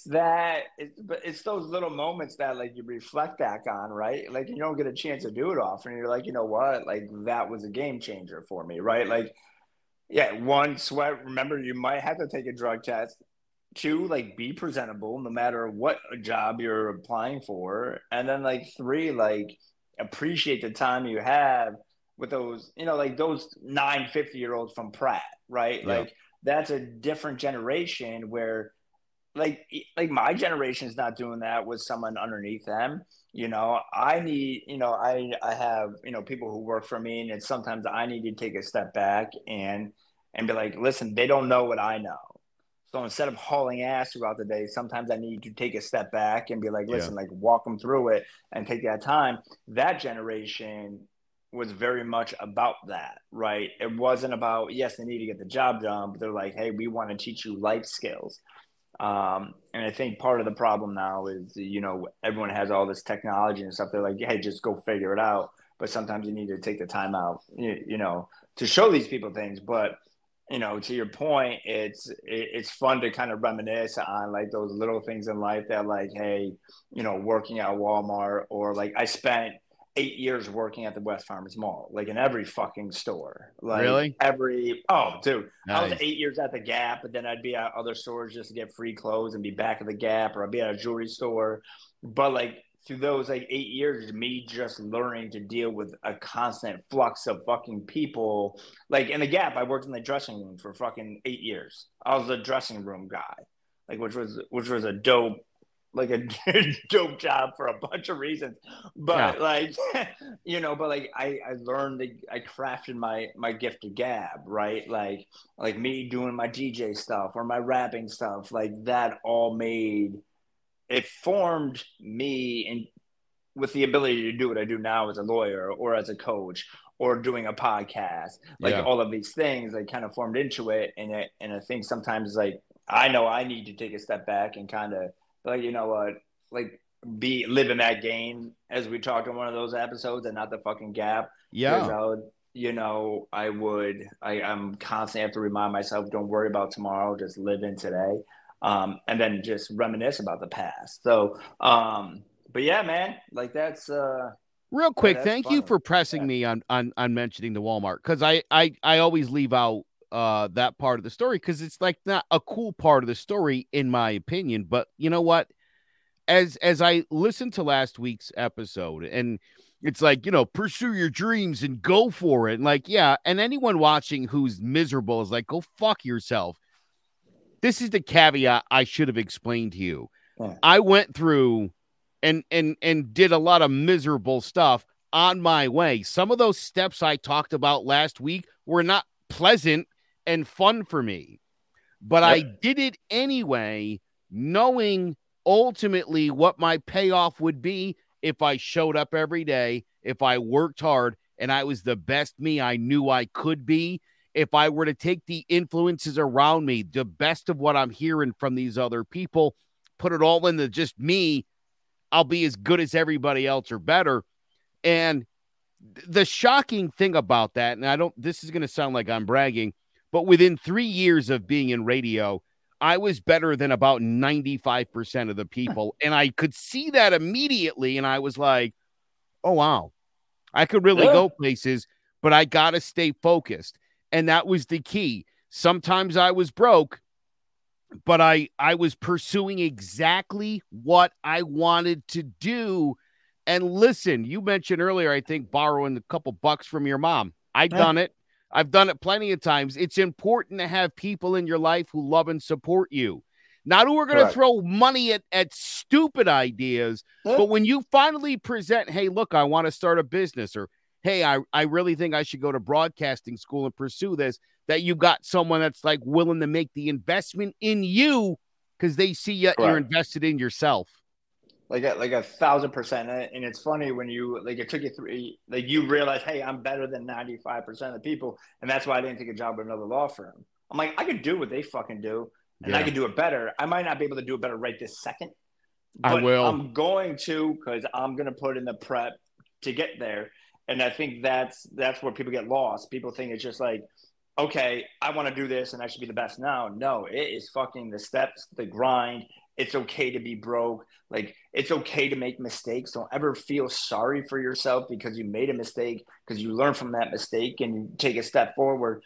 those little moments that, like, you reflect back on, right? Like, you don't get a chance to do it often. And you're like, you know what? Like, that was a game changer for me, right? Like, yeah, 1, sweat. Remember, you might have to take a drug test. 2, like, be presentable no matter what job you're applying for. And then, like, 3, like, appreciate the time you have with those, you know, like those 9 50-year-olds from Pratt, right? Yeah. Like, that's a different generation where, like my generation is not doing that with someone underneath them. You know, I need, you know, I have, you know, people who work for me, and sometimes I need to take a step back and be like, listen, they don't know what I know. So instead of hauling ass throughout the day, sometimes I need to take a step back and be like, listen, like, walk them through it and take that time. That generation was very much about that, right? It wasn't about, yes, they need to get the job done, but they're like, hey, we want to teach you life skills. And I think part of the problem now is, you know, everyone has all this technology and stuff. They're like, hey, just go figure it out. But sometimes you need to take the time out, you know, to show these people things. But, you know, to your point, it's fun to kind of reminisce on, like, those little things in life that, like, hey, you know, working at Walmart, or like I spent 8 years working at the West Farmers Mall, like in every fucking store. Like, really? Oh, dude. Nice. I was 8 years at the Gap, but then I'd be at other stores just to get free clothes and be back at the Gap, or I'd be at a jewelry store. But, like, through those, like, 8 years, me just learning to deal with a constant flux of fucking people. Like, in the Gap, I worked in the dressing room for fucking 8 years. I was a dressing room guy, like, which was a dope, like, a dope job for a bunch of reasons. But like, you know, but like I learned, I crafted my gift to gab, right? Like me doing my DJ stuff or my rapping stuff, like that all made, it formed me and with the ability to do what I do now as a lawyer or as a coach or doing a podcast, like all of these things, like, kind of formed into it. And I think sometimes, like, I know I need to take a step back and kind of, like, you know what, like, live in that game, as we talked in one of those episodes, and not the fucking Gap. Yeah. Because I would, you know, I'm constantly have to remind myself, don't worry about tomorrow, just live in today. And then just reminisce about the past. So, but yeah, man, like, that's real quick. Thank you for pressing me on mentioning the Walmart, because I always leave out that part of the story because it's like not a cool part of the story in my opinion. But you know what? As I listened to last week's episode, and it's like, pursue your dreams and go for it. And like, yeah, and anyone watching who's miserable is like, go fuck yourself. This is the caveat I should have explained to you. Yeah. I went through and did a lot of miserable stuff on my way. Some of those steps I talked about last week were not pleasant and fun for me, but I did it anyway, knowing ultimately what my payoff would be if I showed up every day, if I worked hard and I was the best me I knew I could be. If I were to take the influences around me, the best of what I'm hearing from these other people, put it all into just me, I'll be as good as everybody else or better. And the shocking thing about that, and this is going to sound like I'm bragging, but within 3 years of being in radio, I was better than about 95% of the people. And I could see that immediately. And I was like, oh, wow, I could really go places, but I got to stay focused. And that was the key. Sometimes I was broke, but I was pursuing exactly what I wanted to do. And listen, you mentioned earlier, I think, borrowing a couple bucks from your mom. I've done it. I've done it plenty of times. It's important to have people in your life who love and support you. Not who are going to throw money at stupid ideas, but when you finally present, hey, look, I want to start a business, or hey, I really think I should go to broadcasting school and pursue this, that you've got someone that's like willing to make the investment in you because they see you're invested in yourself. Like 1,000%. And it's funny when you, like, it took you you realize, hey, I'm better than 95% of the people. And that's why I didn't take a job at another law firm. I'm like, I could do what they fucking do, and I could do it better. I might not be able to do it better right this second, but I will. I'm going to, because I'm going to put in the prep to get there. And I think that's where people get lost. People think it's just like, okay, I want to do this and I should be the best now. No, it is fucking the steps, the grind. It's okay to be broke. Like, it's okay to make mistakes. Don't ever feel sorry for yourself because you made a mistake, because you learn from that mistake and you take a step forward.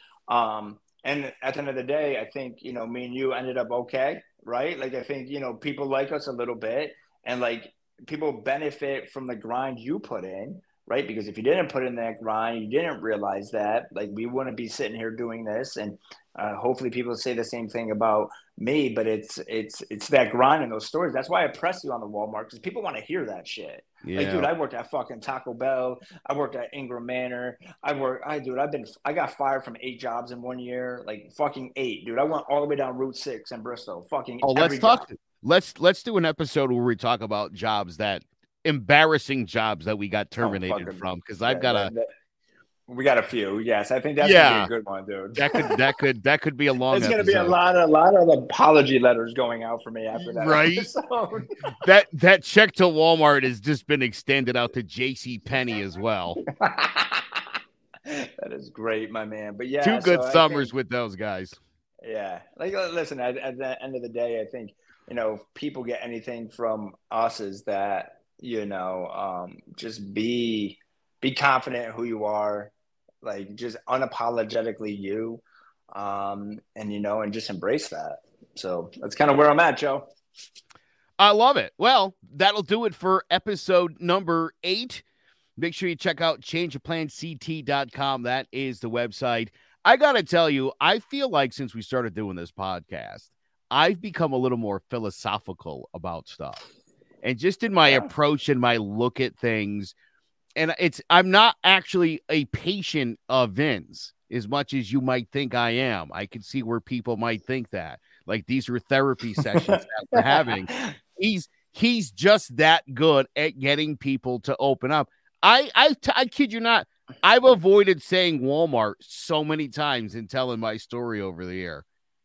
And at the end of the day, I think, me and you ended up okay, right? Like, I think, people like us a little bit, and like, people benefit from the grind you put in, right? Because if you didn't put in that grind, you didn't realize that, like, we wouldn't be sitting here doing this. And hopefully people say the same thing about me, but it's that grind in those stories. That's why I press you on the Walmart, because people want to hear that shit. Yeah. Like, dude, I worked at fucking Taco Bell. I worked at Ingram Manor. I got fired from 8 jobs in 1 year, like fucking 8, dude. I went all the way down Route 6 in Bristol. Fucking let's do an episode where we talk about embarrassing jobs that we got terminated from, because we got a few. Yes, I think that's gonna be a good one, dude. That could be a long. There's gonna be a lot of apology letters going out for me after that. Right. that check to Walmart has just been extended out to JCPenney as well. That is great, my man. But yeah, 2 good summers with those guys. Yeah, like, listen. At the end of the day, I think if people get anything from us is that just be confident in who you are, like, just unapologetically you, and just embrace that. So that's kind of where I'm at, Joe. I love it. Well, that'll do it for episode number 8. Make sure you check out changeofplanct.com. That is the website. I got to tell you, I feel like since we started doing this podcast, I've become a little more philosophical about stuff. And just in my approach and my look at things, and I'm not actually a patient of Vince as much as you might think I am. I can see where people might think that. Like, these are therapy sessions that we're having. He's just that good at getting people to open up. I kid you not. I've avoided saying Walmart so many times in telling my story over the air.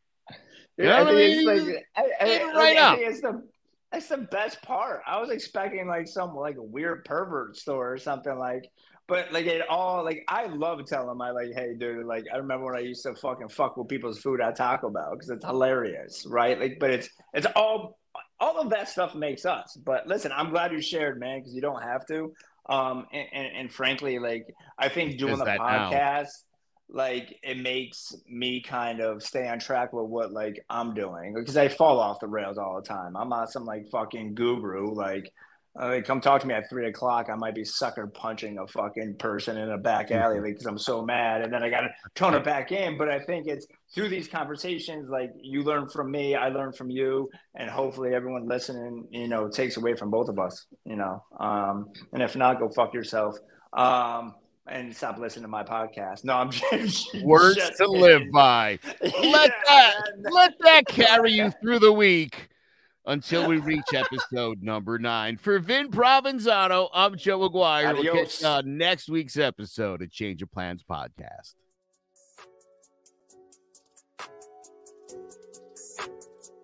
That's the best part. I was expecting like some like a weird pervert store or something, like, but like it all, like, I love telling my, like, hey dude, like, I remember when I used to fucking fuck with people's food at Taco Bell because it's hilarious, right? Like, but it's all of that stuff makes us. But listen, I'm glad you shared, man, because you don't have to. And frankly, like, I think doing the podcast, like it makes me kind of stay on track with what like I'm doing because I fall off the rails all the time. I'm not some like fucking guru. Like, come talk to me at 3 o'clock. I might be sucker punching a fucking person in a back alley because I'm so mad, and then I got to tone it back in. But I think it's through these conversations, like you learn from me, I learn from you, and hopefully everyone listening, takes away from both of us. And if not, go fuck yourself. And stop listening to my podcast. No, I'm just Words to live by. Let that carry you through the week until we reach episode number 9. For Vin Provenzano, I'm Joe Aguirre. Adios. We'll catch you on next week's episode of Change of Plans Podcast.